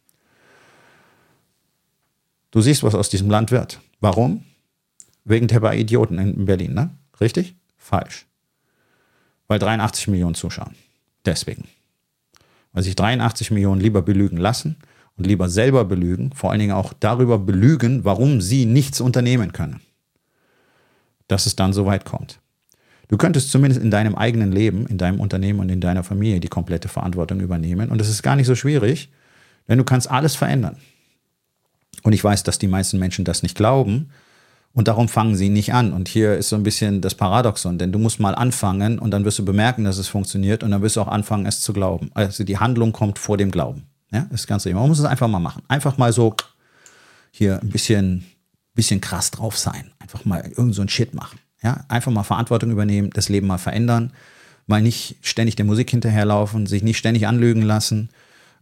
Du siehst, was aus diesem Land wird. Warum? Wegen der bei Idioten in Berlin, ne? Richtig? Falsch. Weil dreiundachtzig Millionen zuschauen. Deswegen. Weil sich dreiundachtzig Millionen lieber belügen lassen und lieber selber belügen, vor allen Dingen auch darüber belügen, warum sie nichts unternehmen können. Dass es dann so weit kommt. Du könntest zumindest in deinem eigenen Leben, in deinem Unternehmen und in deiner Familie die komplette Verantwortung übernehmen. Und es ist gar nicht so schwierig, denn du kannst alles verändern. Und ich weiß, dass die meisten Menschen das nicht glauben. Und darum fangen sie nicht an. Und hier ist so ein bisschen das Paradoxon, denn du musst mal anfangen und dann wirst du bemerken, dass es funktioniert und dann wirst du auch anfangen, es zu glauben. Also die Handlung kommt vor dem Glauben. Ja, das Ganze immer. Man muss es einfach mal machen. Einfach mal so hier ein bisschen, bisschen krass drauf sein. Einfach mal irgend so ein Shit machen. Ja, einfach mal Verantwortung übernehmen, das Leben mal verändern, mal nicht ständig der Musik hinterherlaufen, sich nicht ständig anlügen lassen,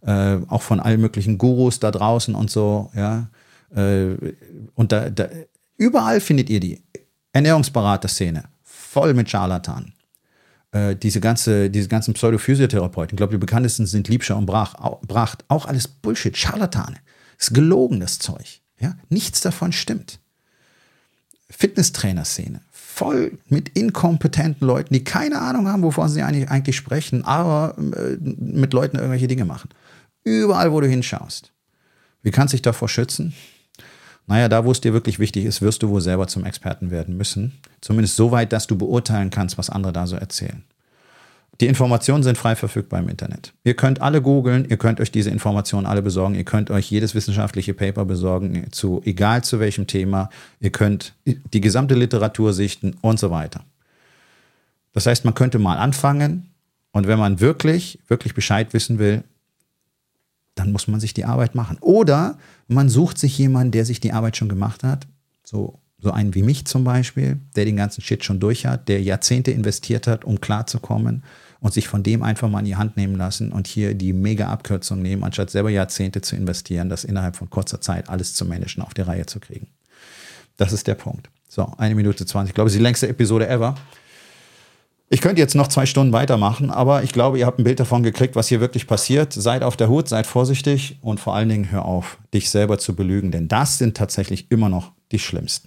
äh, auch von allen möglichen Gurus da draußen und so, ja. Äh, und da, da, überall findet ihr die Ernährungsberater-Szene voll mit Scharlatanen. Äh, diese, ganze, diese ganzen Pseudophysiotherapeuten, ich glaube, die bekanntesten sind Liebscher und Brach, auch, Bracht, auch alles Bullshit, Scharlatane. Ist gelogen, das Zeug. Ja? Nichts davon stimmt. Fitnesstrainer-Szene, voll mit inkompetenten Leuten, die keine Ahnung haben, wovon sie eigentlich, eigentlich sprechen, aber äh, mit Leuten irgendwelche Dinge machen. Überall, wo du hinschaust. Wie kannst du dich davor schützen? Naja, da, wo es dir wirklich wichtig ist, wirst du wohl selber zum Experten werden müssen. Zumindest so weit, dass du beurteilen kannst, was andere da so erzählen. Die Informationen sind frei verfügbar im Internet. Ihr könnt alle googeln, ihr könnt euch diese Informationen alle besorgen, ihr könnt euch jedes wissenschaftliche Paper besorgen, zu, egal zu welchem Thema. Ihr könnt die gesamte Literatur sichten und so weiter. Das heißt, man könnte mal anfangen und wenn man wirklich, wirklich Bescheid wissen will, dann muss man sich die Arbeit machen. Oder man sucht sich jemanden, der sich die Arbeit schon gemacht hat. So, so einen wie mich zum Beispiel, der den ganzen Shit schon durch hat, der Jahrzehnte investiert hat, um klarzukommen und sich von dem einfach mal in die Hand nehmen lassen und hier die mega Abkürzung nehmen, anstatt selber Jahrzehnte zu investieren, das innerhalb von kurzer Zeit alles zu managen, auf die Reihe zu kriegen. Das ist der Punkt. So, eine Minute zwanzig. Ich glaube, es ist die längste Episode ever. Ich könnte jetzt noch zwei Stunden weitermachen, aber ich glaube, ihr habt ein Bild davon gekriegt, was hier wirklich passiert. Seid auf der Hut, seid vorsichtig und vor allen Dingen hör auf, dich selber zu belügen, denn das sind tatsächlich immer noch die schlimmsten.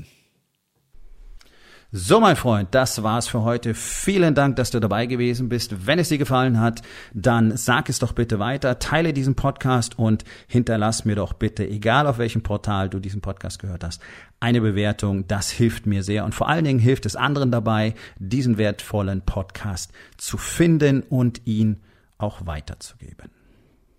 So, mein Freund, das war's für heute. Vielen Dank, dass du dabei gewesen bist. Wenn es dir gefallen hat, dann sag es doch bitte weiter, teile diesen Podcast und hinterlass mir doch bitte, egal auf welchem Portal du diesen Podcast gehört hast, eine Bewertung. Das hilft mir sehr und vor allen Dingen hilft es anderen dabei, diesen wertvollen Podcast zu finden und ihn auch weiterzugeben.